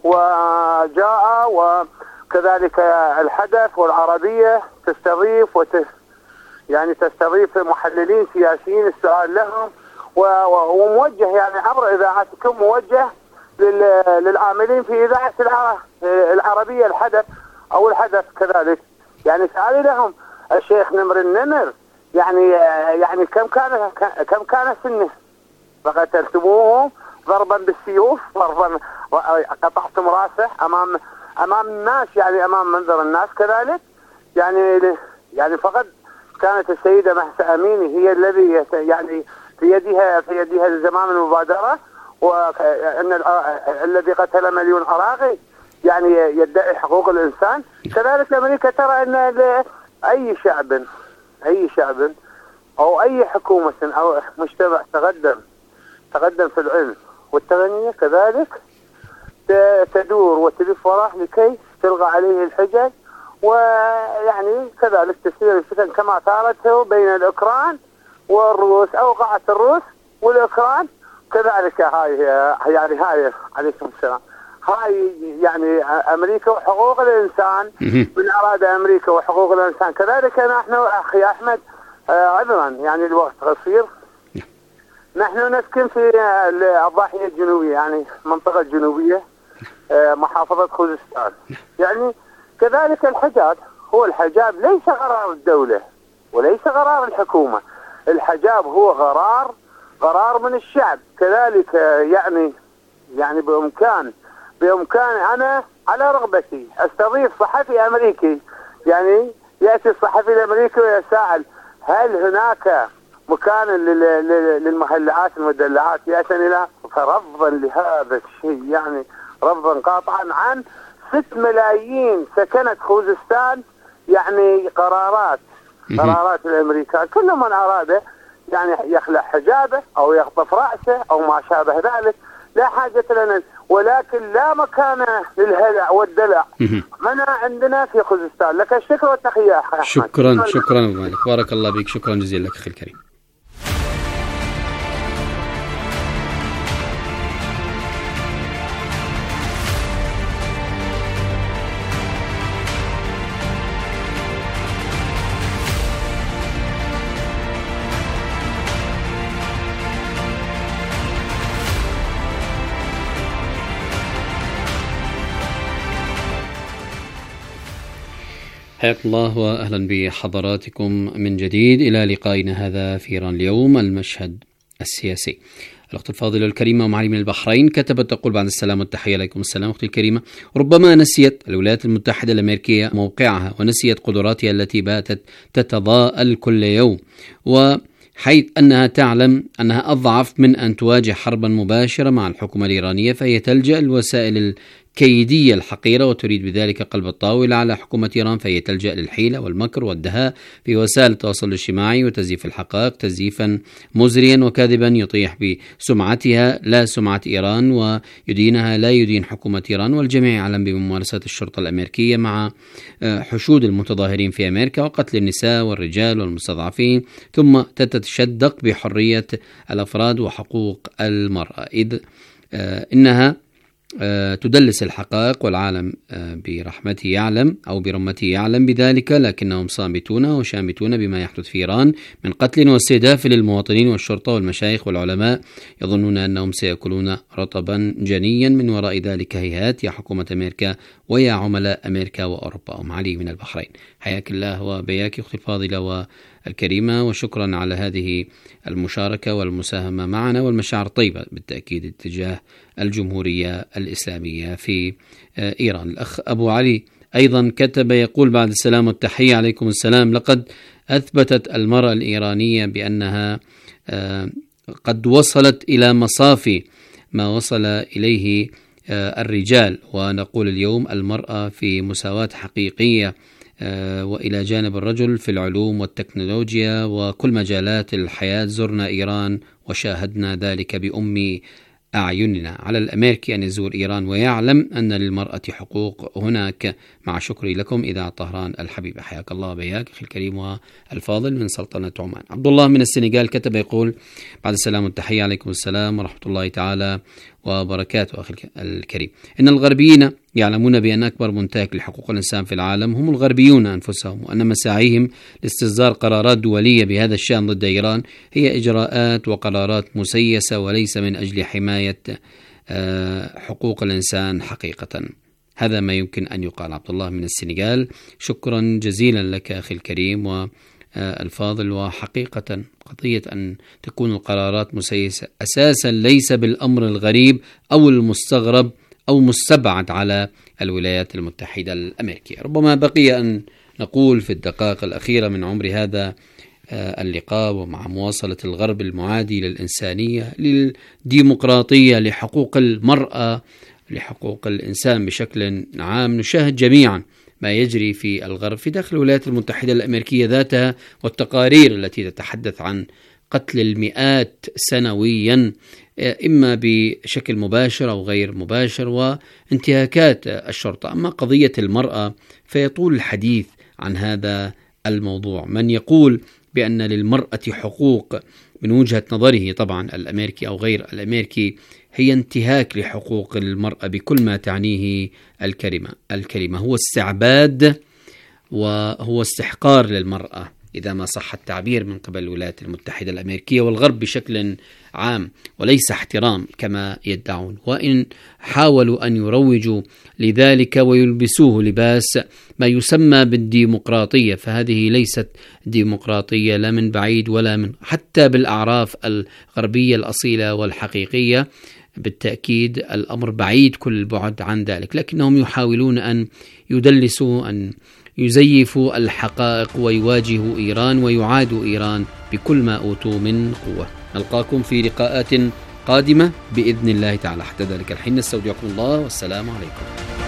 S11: وجاء، وكذلك الحدث والعربية تستضيف وت يعني تستضيف محللين سياسيين السؤال لهم، وموجه يعني عبر إذاعتكم موجه للعاملين في إذاعة العربية الحدث أو الحدث كذلك. يعني سألي لهم الشيخ نمر النمر يعني يعني كم كان كم كان سنه؟ فقتلتموه ضربا بالسيوف، ضربا قطعتم راسه أمام أمام الناس، يعني أمام منظر الناس كذلك. يعني يعني فقط كانت السيدة مهسا أميني هي الذي يعني في يدها في يدها زمام المبادرة، وأن الذي قتل مليون عراقي يعني يدعي حقوق الإنسان. كذلك أمريكا ترى أن أي شعب أي شعب أو أي حكومة أو مجتمع تقدم تقدم في العلم والتقنية كذلك تدور وتلف وراه لكي تلغى عليه الحجج، ويعني كذلك تسير الفتن كما ثارته بين الأوكران والروس، أوقعت الروس والأوكران كذلك. هاي يعني هاي عليكم السلام، هاي يعني أمريكا وحقوق الإنسان. من أراد أمريكا وحقوق الإنسان كذلك نحن أخي أحمد عذرا يعني الوقت قصير، نحن نسكن في الضاحية الجنوبية، يعني المنطقة الجنوبية محافظة خوزستان. يعني كذلك الحجاب، هو الحجاب ليس قرار الدولة وليس قرار الحكومة، الحجاب هو قرار قرار من الشعب. كذلك يعني يعني بإمكان بإمكان أنا على رغبتي استضيف صحفي أمريكي، يعني يأتي الصحفي الأمريكي ويسأل هل هناك مكان للمهلعات المدلعات، يأتني لا، فرفضا لهذا الشيء يعني رفضا قاطعا عن ست ملايين سكنت خوزستان. يعني قرارات قرارات الأمريكان، كل من أراد يعني يخلع حجابه أو يخطف رأسه أو ما شابه ذلك لا حاجة لنا، ولكن لا مكان للهلع والدلع منع عندنا في خوزستان. لك الشكر والتحية أحمد.
S8: شكرا شكرا أبو مالك، بارك الله بك، شكرا جزيلا لك أخي الكريم. حياكم الله وأهلا بحضراتكم من جديد إلى لقائنا هذا في إيران اليوم، المشهد السياسي. الأخت الفاضلة الكريمة ومعلي من البحرين كتبت تقول بعد السلام والتحية عليكم السلام أختي الكريمة، ربما نسيت الولايات المتحدة الأمريكية موقعها ونسيت قدراتها التي باتت تتضاءل كل يوم، وحيث أنها تعلم أنها أضعف من أن تواجه حربا مباشرة مع الحكومة الإيرانية، فهي تلجأ الوسائل كيدية الحقيرة وتريد بذلك قلب الطاولة على حكومة إيران، فهي تلجأ للحيلة والمكر والدهاء في وسائل التواصل الاجتماعي وتزييف الحقائق تزييفا مزريا وكاذبا يطيح بسمعتها لا سمعة إيران ويدينها لا يدين حكومة إيران. والجميع يعلم بممارسات الشرطة الأمريكية مع حشود المتظاهرين في أمريكا وقتل النساء والرجال والمستضعفين، ثم تتشدق بحرية الأفراد وحقوق المرأة، إذ إنها تدلس الحقائق والعالم برحمته يعلم أو برمته يعلم بذلك، لكنهم صامتون وشامتون بما يحدث في إيران من قتل واستهداف للمواطنين والشرطة والمشايخ والعلماء، يظنون أنهم سيأكلون رطبا جنيا من وراء ذلك. هيهات يا حكومة أمريكا ويا عملاء أمريكا وأوروبا. أم علي من البحرين، حياك الله وبياك أختي الفاضلة والكريمة، وشكرا على هذه المشاركة والمساهمة معنا والمشاعر طيبة بالتأكيد اتجاه الجمهورية الإسلامية في إيران. الأخ أبو علي أيضا كتب يقول بعد السلام والتحية عليكم السلام، لقد أثبتت المرأة الإيرانية بأنها قد وصلت إلى مصافي ما وصل إليه الرجال، ونقول اليوم المرأة في مساواة حقيقية وإلى جانب الرجل في العلوم والتكنولوجيا وكل مجالات الحياة. زرنا إيران وشاهدنا ذلك بأم أعيننا. على الأمريكي أن يزور إيران ويعلم أن للمرأة حقوق هناك. مع شكري لكم إذاعة طهران الحبيبة. حياك الله بياك أخي الكريم والفاضل من سلطنة عمان. عبد الله من السنغال كتب يقول: بعد السلام والتحية، عليكم السلام ورحمة الله تعالى وبركاته. أخي الكريم، إن الغربيين يعلمون بأن أكبر منتهك لحقوق الإنسان في العالم هم الغربيون أنفسهم، وأن مساعيهم لاستصدار قرارات دولية بهذا الشأن ضد إيران هي إجراءات وقرارات مسيسة وليس من أجل حماية حقوق الإنسان حقيقة. هذا ما يمكن أن يقال. عبد الله من السنغال، شكرا جزيلا لك أخي الكريم والفاضل. وحقيقة قضية أن تكون القرارات مسيسة أساسا ليس بالأمر الغريب أو المستغرب أو مستبعد على الولايات المتحدة الأمريكية. ربما بقي أن نقول في الدقائق الأخيرة من عمر هذا اللقاء، ومع مواصلة الغرب المعادي للإنسانية، للديمقراطية، لحقوق المرأة، لحقوق الإنسان بشكل عام، نشاهد جميعا ما يجري في الغرب في داخل الولايات المتحدة الأمريكية ذاتها، والتقارير التي تتحدث عن قتل المئات سنويا إما بشكل مباشر أو غير مباشر، وانتهاكات الشرطة. أما قضية المرأة فيطول الحديث عن هذا الموضوع. من يقول بأن للمرأة حقوق من وجهة نظره طبعا الأمريكي أو غير الأمريكي هي انتهاك لحقوق المرأة بكل ما تعنيه الكلمة. الكلمة هو استعباد وهو استحقار للمرأة إذا ما صح التعبير من قبل الولايات المتحدة الأمريكية والغرب بشكل عام، وليس احترام كما يدعون. وإن حاولوا أن يروجوا لذلك ويلبسوه لباس ما يسمى بالديمقراطية، فهذه ليست ديمقراطية لا من بعيد ولا من حتى بالأعراف الغربية الأصيلة والحقيقية. بالتأكيد الأمر بعيد كل البعد عن ذلك، لكنهم يحاولون أن يدلسوا، أن يزيفوا الحقائق ويواجهوا إيران ويعادوا إيران بكل ما أوتوا من قوة. نلقاكم في لقاءات قادمة بإذن الله تعالى. حتى ذلك الحين نستودعكم الله والسلام عليكم.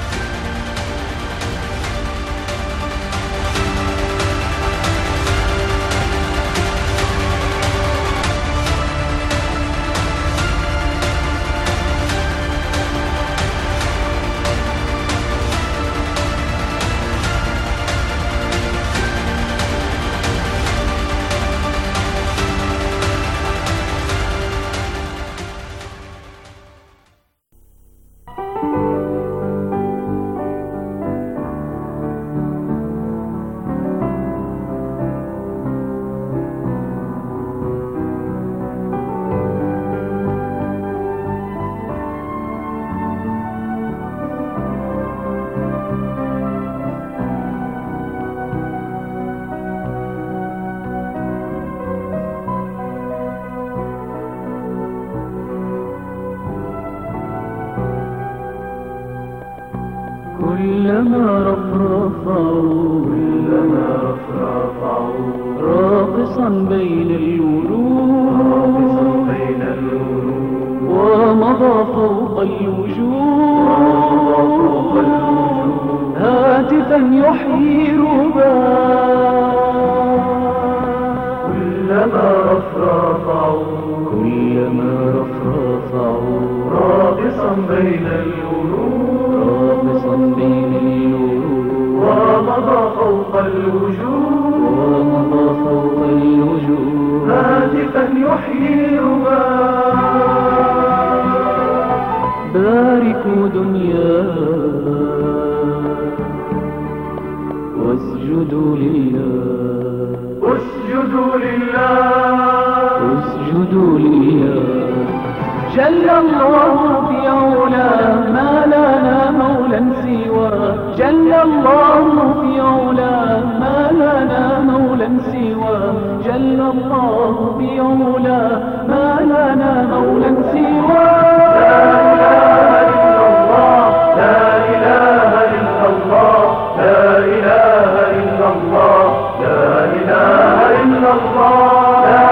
S12: كلما رفرفوا كلما رفرفوا راقصا بين الورود بين الورود ومضى فوق الوجود هاتفا يحيي رباط. كلما رفرفوا كلما رفرفوا راقصا بين الورود راقصا بين الورود ومضى فوق الوجود ومضى فوق الوجود هاتفا يحيي رباط. باركوا دنياه واسجدوا لله اسجدوا لله اسجدوا لله. جل الله في علاه ما لنا مولا سواه جل الله في علاه ما لنا مولا سواه جل الله في علاه ما لنا مولا سواه. لا إله إلا الله لا إله إلا الله لا إله إلا الله لا إله إلا الله لا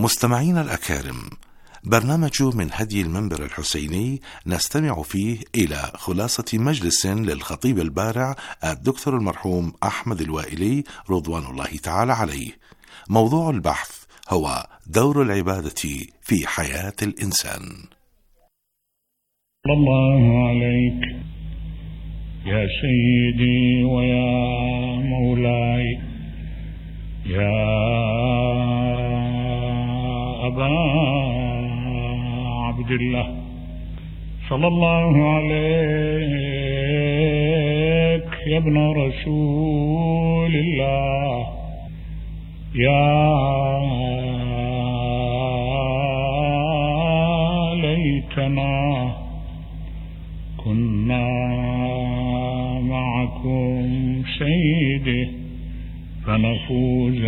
S13: مستمعينا الأكارم، برنامج من هدي المنبر الحسيني نستمع فيه إلى خلاصة مجلس للخطيب البارع الدكتور المرحوم أحمد الوائلي رضوان الله تعالى عليه. موضوع البحث هو دور العبادة في حياة الإنسان.
S14: الله عليك يا سيدي ويا مولاي يا أبا عبد الله، صلى الله عليك يا ابن رسول الله، يا ليتنا كنا معكم سيدي فنفوز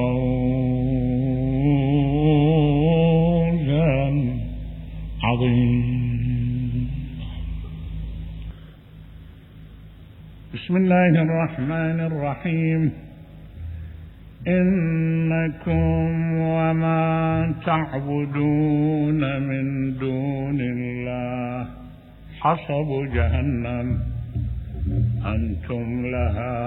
S14: فوزا عظيما. بسم الله الرحمن الرحيم. إنكم وما تعبدون من دون الله حصب جهنم أنتم لها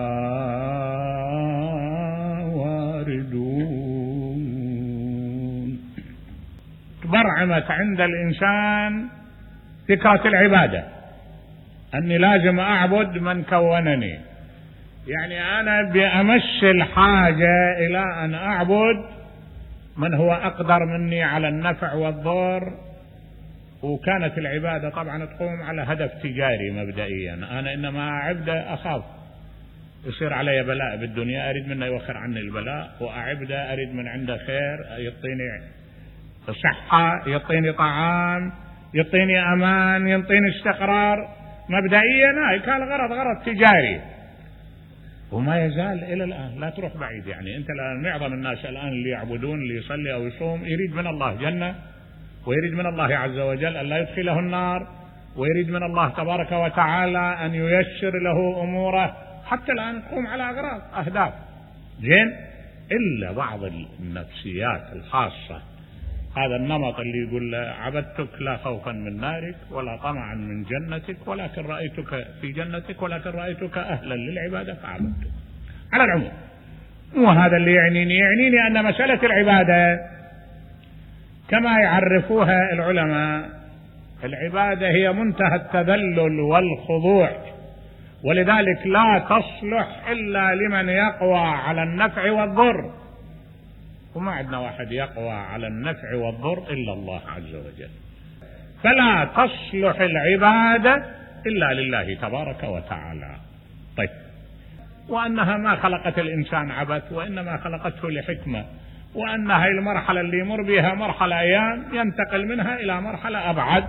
S14: واردون. تبرعمت عند الإنسان فكرة العبادة، أني لازم أعبد من كونني، يعني أنا بأمس الحاجة إلى أن أعبد من هو أقدر مني على النفع والضر. وكانت العبادة طبعا تقوم على هدف تجاري مبدئيا، أنا إنما أعبده أخاف يصير علي بلاء بالدنيا، أريد منه يوخر عني البلاء، وأعبده أريد من عنده خير، يعطيني صحة، يعطيني طعام، يعطيني أمان، يعطيني استقرار. مبدئيا هاي كان الغرض غرض تجاري، وما يزال إلى الآن، لا تروح بعيد. يعني أنت الآن معظم الناس الآن اللي يعبدون، اللي يصلي أو يصوم، يريد من الله جنة، ويريد من الله عز وجل أن لا يدخله النار، ويريد من الله تبارك وتعالى أن ييسر له أموره. حتى الآن تقوم على أغراض أهداف زين، إلا بعض النفسيات الخاصة، هذا النمط اللي يقول عبدتك لا خوفا من نارك ولا طمعا من جنتك، ولكن رأيتك في جنتك، ولكن رأيتك أهلا للعبادة فعبدتك. على العموم وهذا اللي يعنيني يعنيني أن مسألة العبادة كما يعرفوها العلماء، العبادة هي منتهى التذلل والخضوع، ولذلك لا تصلح إلا لمن يقوى على النفع والضر، وما عندنا واحد يقوى على النفع والضر إلا الله عز وجل. فلا تصلح العبادة إلا لله تبارك وتعالى. طيب، وأنها ما خلقت الإنسان عبث، وإنما خلقته لحكمة، وأن هاي المرحلة اللي يمر بها مرحلة أيام ينتقل منها إلى مرحلة أبعد.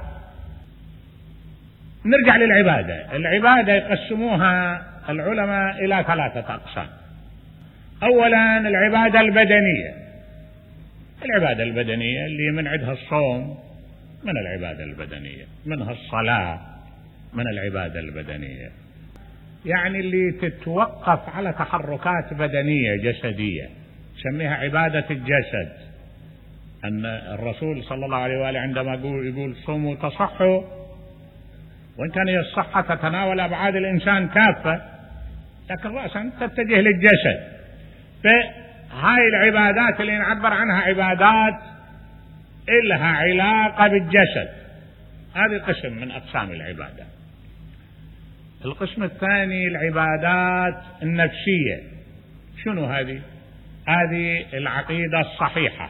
S14: نرجع للعبادة. العبادة يقسموها العلماء إلى ثلاثة أقسام. أولا العبادة البدنية. العبادة البدنية اللي من عندها الصوم من العبادة البدنية، منها الصلاة من العبادة البدنية، يعني اللي تتوقف على تحركات بدنية جسدية، سميها عبادة الجسد. أن الرسول صلى الله عليه وآله عندما يقول, يقول صوموا تصحوا، وإن كان هي الصحة تتناول أبعاد الإنسان كافة، لكن رأسا تتجه للجسد. فهاي العبادات اللي نعبر عنها عبادات إلها علاقة بالجسد، هذه قسم من أقسام العبادة. القسم الثاني العبادات النفسية. شنو هذه؟ هذه العقيدة الصحيحة،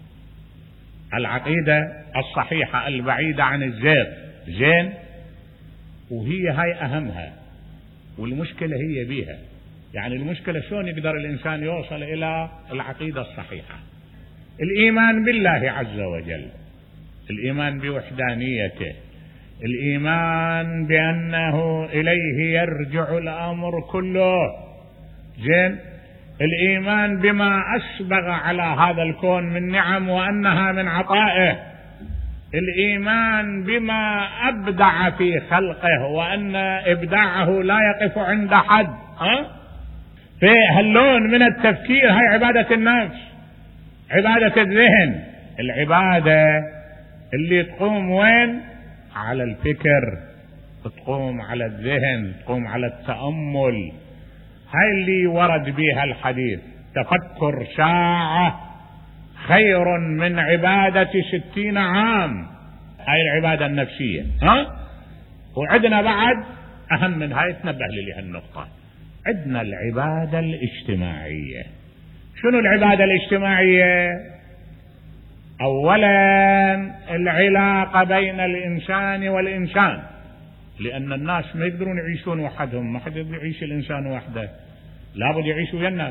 S14: العقيدة الصحيحة البعيدة عن الزيغ، زين، وهي هاي أهمها، والمشكلة هي بيها. يعني المشكلة شلون يقدر الإنسان يوصل إلى العقيدة الصحيحة؟ الإيمان بالله عز وجل، الإيمان بوحدانيته، الإيمان بأنه إليه يرجع الأمر كله، زين، الإيمان بما أسبغ على هذا الكون من نعم وأنها من عطائه، الإيمان بما أبدع في خلقه وأن إبداعه لا يقف عند حد. ها؟ في هاللون من التفكير هاي عبادة النفس، عبادة الذهن، العبادة اللي تقوم وين؟ على الفكر، تقوم على الذهن، تقوم على التأمل. هاي اللي ورد بها الحديث: تفكر ساعة خير من عبادة ستين عام. هاي العبادة النفسية. ها؟ وعندنا بعد أهم من هاي، تنبه لي هالنقطة، عندنا العبادة الاجتماعية. شنو العبادة الاجتماعية؟ أولا العلاقة بين الإنسان والإنسان، لأن الناس ما يقدرون يعيشون وحدهم، ما حد يقدر يعيش الإنسان وحده، لابد يعيش ويا الناس.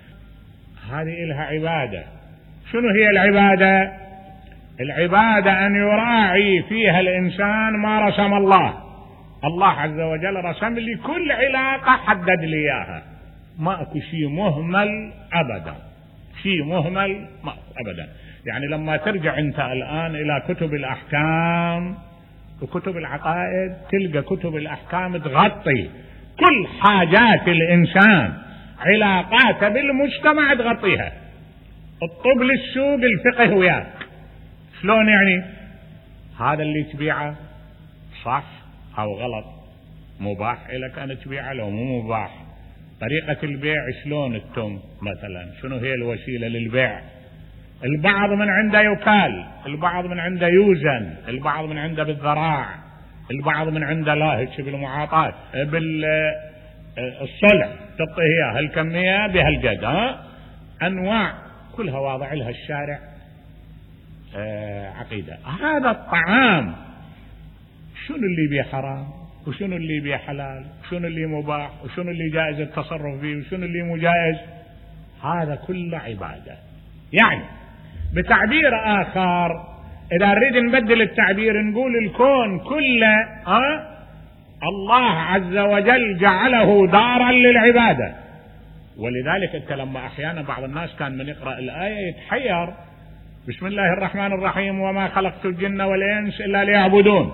S14: هذه إلها عبادة. شنو هي العبادة؟ العبادة أن يراعي فيها الإنسان ما رسم الله. الله عز وجل رسم لي كل علاقة، حدد لي إياها، ما أكو شيء مهمل أبدا، شيء مهمل ما أبدا. يعني لما ترجع أنت الآن إلى كتب الأحكام وكتب العقائد، تلقى كتب الأحكام تغطي كل حاجات الإنسان، علاقاته بالمجتمع تغطيها. الطب للسوق، الفقه وياك. شلون يعني؟ هذا اللي تبيعه صح أو غلط، مباح إلك أن تبيعه لو مو مباح. طريقة البيع شلون التم مثلا، شنو هي الوسيلة للبيع؟ البعض من عنده يكال، البعض من عنده يوزن، البعض من عنده بالذراع، البعض من عنده لاهج بالمعاطاة بالصلح، تعطيه اياها هالكمية بهالقد. ها انواع كلها واضع لها الشارع آه عقيدة. هذا الطعام شنو اللي بيه حرام وشنو اللي بيه حلال، شنو اللي مباح وشنو اللي جائز التصرف فيه وشنو اللي مجائز، هذا كله عبادة. يعني بتعبير آخر، إذا نريد نبدل التعبير نقول الكون كله أه؟ الله عز وجل جعله دارا للعبادة. ولذلك أنت لما أحيانا بعض الناس كان من يقرأ الآية يتحير: بسم الله الرحمن الرحيم وما خلقت الجن والإنس إلا ليعبدون،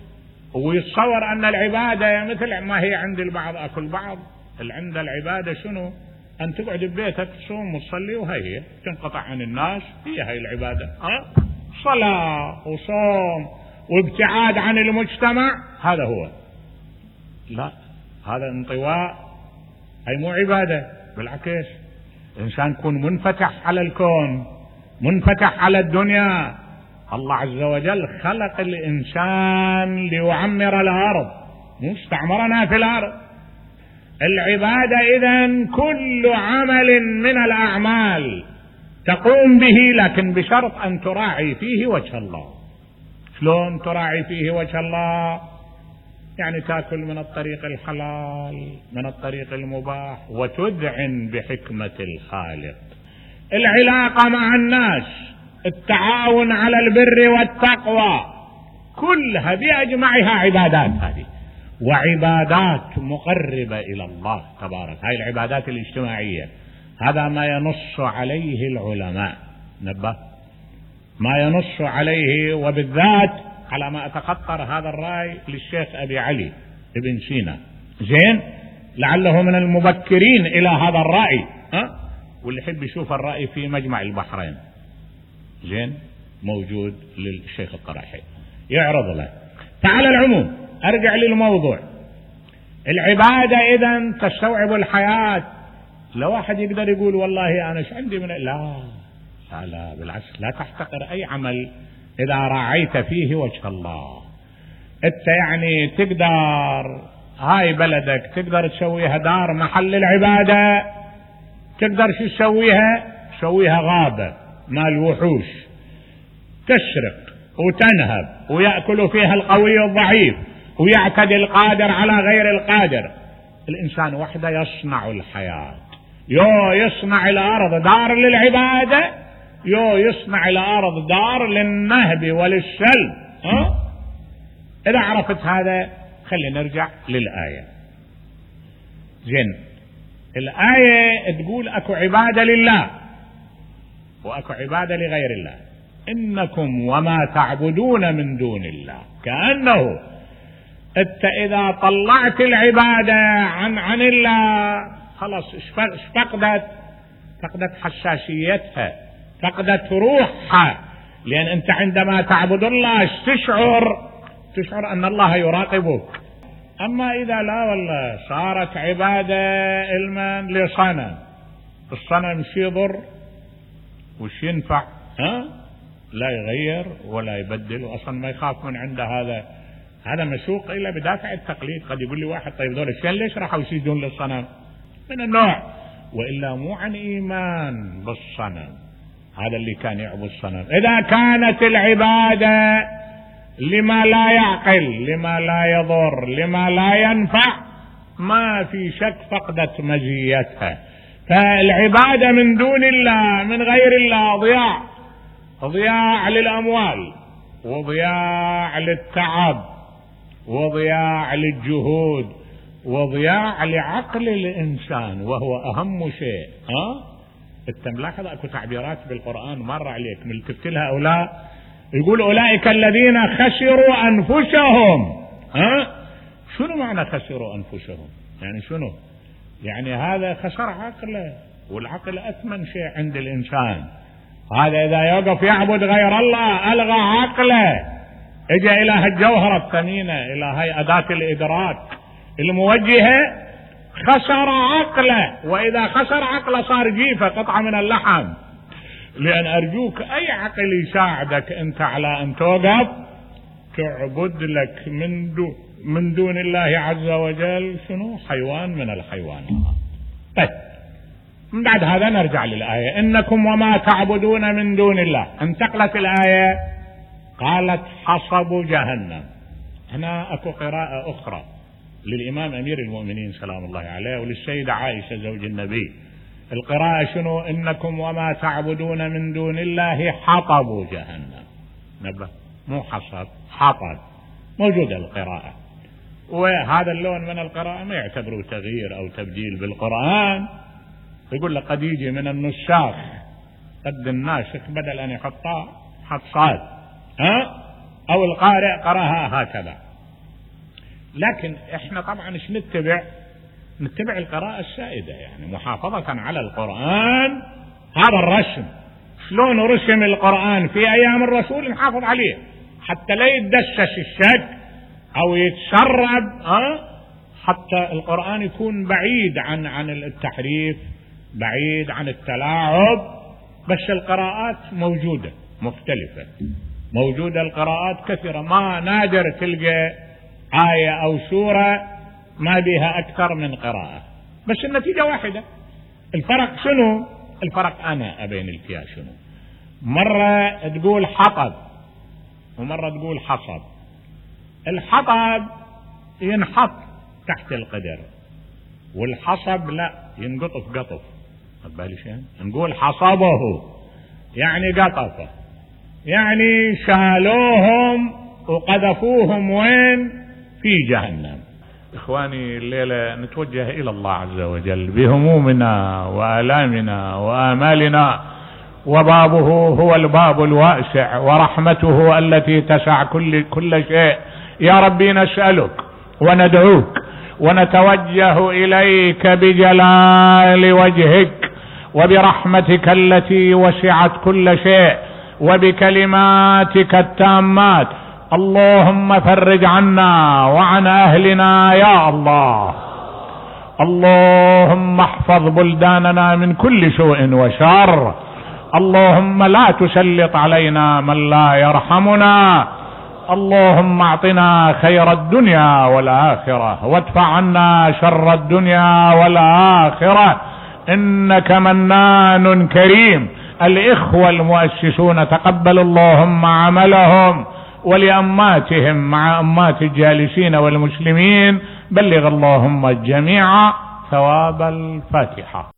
S14: ويتصور أن العبادة مثل ما هي عند البعض أكل بعض. اللي عند العبادة شنو؟ أن تقعد ببيتك تصوم وتصلي، وهي هي تنقطع عن الناس، هي هاي العبادة. أه؟ صلاة وصوم وابتعاد عن المجتمع، هذا هو. لا، هذا انطواء، هاي مو عبادة، بالعكس. الإنسان يكون منفتح على الكون، منفتح على الدنيا. الله عز وجل خلق الإنسان ليعمر الأرض، مو استعمرنا في الأرض. العبادة إذن كل عمل من الأعمال تقوم به، لكن بشرط أن تراعي فيه وجه الله. شلون تراعي فيه وجه الله؟ يعني تأكل من الطريق الحلال، من الطريق المباح، وتذعن بحكمة الخالق. العلاقة مع الناس، التعاون على البر والتقوى، كلها بأجمعها عبادات هذه، وعبادات مقربة إلى الله تبارك. هاي العبادات الاجتماعية، هذا ما ينص عليه العلماء. نبه ما ينص عليه، وبالذات على ما أتخطر هذا الرأي للشيخ أبي علي ابن سينا. زين، لعله من المبكرين إلى هذا الرأي. أه؟ واللي يحب يشوف الرأي في مجمع البحرين، زين، موجود للشيخ الطراحي يعرض له. فعلى العموم أرجع للموضوع. العبادة إذن تستوعب الحياة. لو واحد يقدر يقول والله أنا ايش عندي من لا لا لا بالعكس، لا تحتقر أي عمل إذا راعيت فيه وجه الله. أنت يعني تقدر هاي بلدك تقدر تسويها دار محل العبادة، تقدر شو تسويها؟ تسويها غابة مال وحوش تشرق وتنهب ويأكل فيها القوي الضعيف ويعتدي القادر على غير القادر. الإنسان وحده يصنع الحياة، يو يصنع الأرض دار للعبادة، يو يصنع الأرض دار للنهب وللسلب. ها؟ إذا عرفت هذا خلينا نرجع للآية. زين، الآية تقول أكو عبادة لله وأكو عبادة لغير الله. إنكم وما تعبدون من دون الله، كأنه أنت إذا طلعت العبادة عن عن الله خلاص فقدت فقدت حساسيتها، فقدت روحها. لأن أنت عندما تعبد الله تشعر تشعر أن الله يراقبك. أما إذا لا والله صارت عبادة المن لصنم، الصنم شي يضر وش ينفع؟ ها؟ لا يغير ولا يبدل، وأصلا ما يخاف من عنده. هذا هذا مسوق إلى بدافع التقليد. قد يقول لي واحد طيب دول الشيء ليش راحوا يسجدون للصنم؟ من النوع، وإلا مو عن إيمان بالصنم. هذا اللي كان يعبد الصنم. إذا كانت العبادة لما لا يعقل، لما لا يضر، لما لا ينفع، ما في شك فقدت مزيتها. فالعبادة من دون الله من غير الله ضياع، ضياع للأموال، وضياع للتعب، وضياع للجهود، وضياع لعقل الإنسان، وهو أهم شيء. ها؟ انت ملاحظ اكو تعبيرات بالقرآن مر عليك نلتفت لها او لا؟ يقول أولئك الذين خسروا أنفسهم. ها؟ شنو معنى خسروا أنفسهم؟ يعني شنو؟ يعني هذا خسر عقله، والعقل أثمن شيء عند الإنسان. هذا إذا يوقف يعبد غير الله ألغى عقله، اجى إلى هالجوهرة الثمينة، إلى هاي أداة الإدراك الموجهة، خسر عقله. وإذا خسر عقله صار جيفة، قطعة من اللحم. لأن أرجوك أي عقل يساعدك أنت على أن توقف تعبد لك من دون من دون الله عز وجل شنو؟ حيوان من الحيوانات. طيب من بعد هذا نرجع للآية إنكم وما تعبدون من دون الله. انتقلت الآية قالت حصب جهنم. هنا أكو قراءة أخرى للإمام أمير المؤمنين سلام الله عليه وللسيدة عائشة زوج النبي. القراءة شنو؟ إنكم وما تعبدون من دون الله حطب جهنم. نبه مو حصب، حطب. موجودة القراءة. وهذا اللون من القراءة ما يعتبروا تغيير أو تبديل بالقرآن. يقول لك قد يجي من النساخ قد الناسخ بدل أن يحطها حط صاد، ها؟ أو القارئ قراها هكذا. لكن احنا طبعا ايش نتبع؟ نتبع القراءة السائدة، يعني محافظة على القرآن. هذا الرسم شلون رسم القرآن في أيام الرسول نحافظ عليه حتى لا يتدسس الشك أو يتسرب، أه؟ حتى القرآن يكون بعيد عن عن التحريف، بعيد عن التلاعب. بس القراءات موجودة مختلفة، موجودة القراءات كثيرة، ما نادر تلقى آية أو سورة ما بها أكثر من قراءة، بس النتيجة واحدة. الفرق شنو؟ الفرق أنا أبين الكيا شنو. مرة تقول حطب ومرة تقول حصب. الحطب ينحط تحت القدر، والحصب لا ينقطف قطف. نقول حصبه يعني قطفه، يعني شالوهم وقذفوهم وين؟ في جهنم. إخواني الليلة نتوجه إلى الله عز وجل بهمومنا وآلامنا وآمالنا، وبابه هو الباب الواسع ورحمته التي تسع كل كل شيء. يا ربي نسألك وندعوك ونتوجه إليك بجلال وجهك وبرحمتك التي وسعت كل شيء وبكلماتك التامات. اللهم فرج عنا وعن أهلنا يا الله. اللهم احفظ بلداننا من كل سوء وشر. اللهم لا تسلط علينا من لا يرحمنا. اللهم اعطنا خير الدنيا والآخرة وادفع عنا شر الدنيا والآخرة، إنك منان كريم. الإخوة المؤسسون تقبل اللهم عملهم، ولأماتهم مع أمات الجالسين والمسلمين بلغ اللهم الجميع ثواب الفاتحة.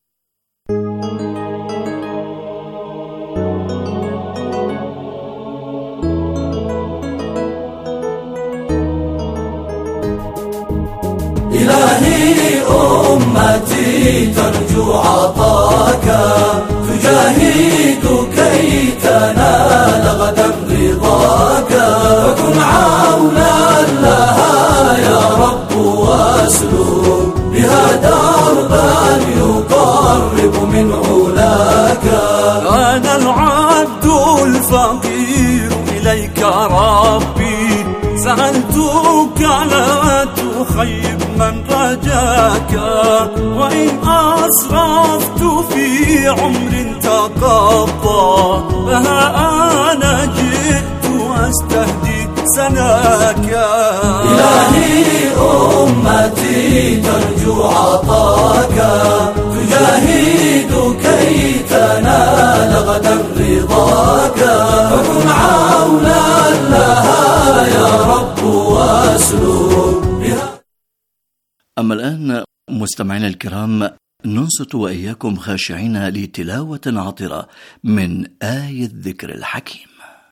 S12: إلهي أمتي ترجو عطاك، تجاهد كي تنال غدا رضاك، فكن عونا لها يا رب واسلك بها دربا يقرب من علاك. أنا العبد الف فقير إليك ربي، سألتك لا تخيب من رجاك، وإن أسرفت في عمر تقضى فها أنا جئت أستهدي سناك.
S15: إلهي أمتي ترجو عطاك، تجاهد كي تنال غدا رضاك، فكن عونا لها يا رب واسلك بها.
S7: أما الآن مستمعينا الكرام ننصت وإياكم خاشعين لتلاوة عطرة من آية الذكر الحكيم.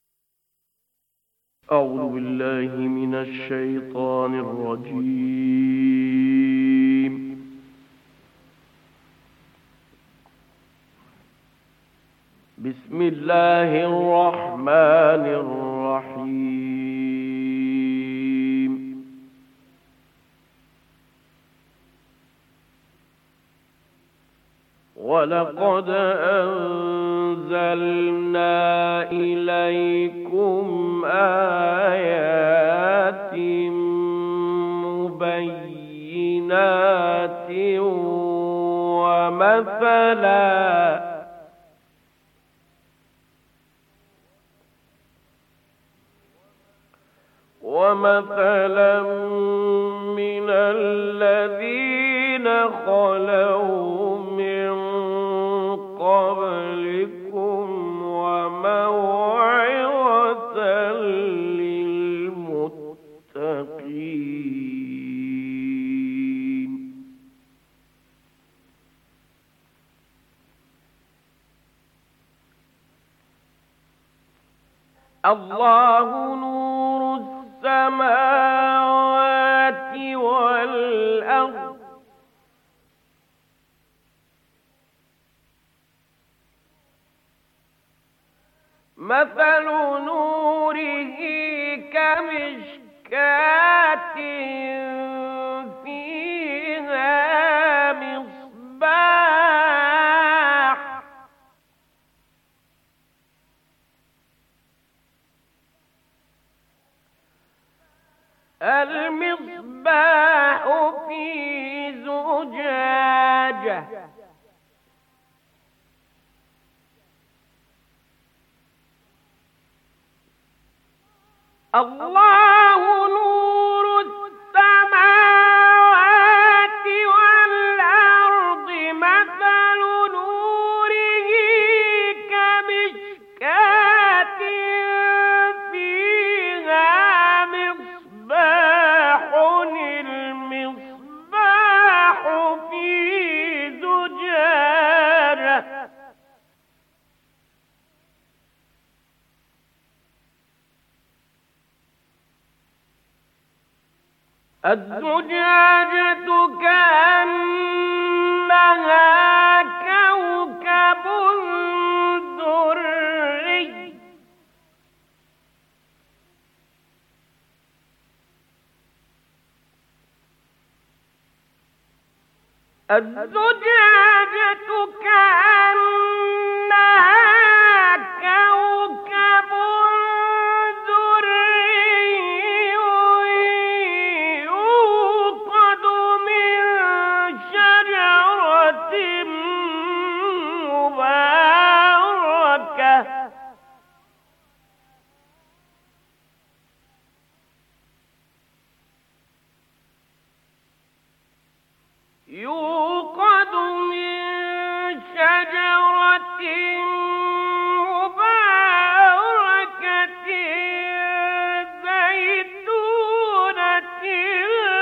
S16: أعوذ بالله من الشيطان الرجيم. بسم الله الرحمن الرحيم. ولقد أنزلنا إليكم آيات مبينات ومثلا ومثلا من الذين خلوا من قبلكم وموعظة للمتقين. الله نور السماوات والأرض مثل نوره كمشكاة فيها مصباح المصباح في زجاجة الله نور السماوات والأرض مثل نوره كمشكاة فيها مصباح المصباح في زجاجة الزجاجة كأنها كوكب دري الزجاجة كأنها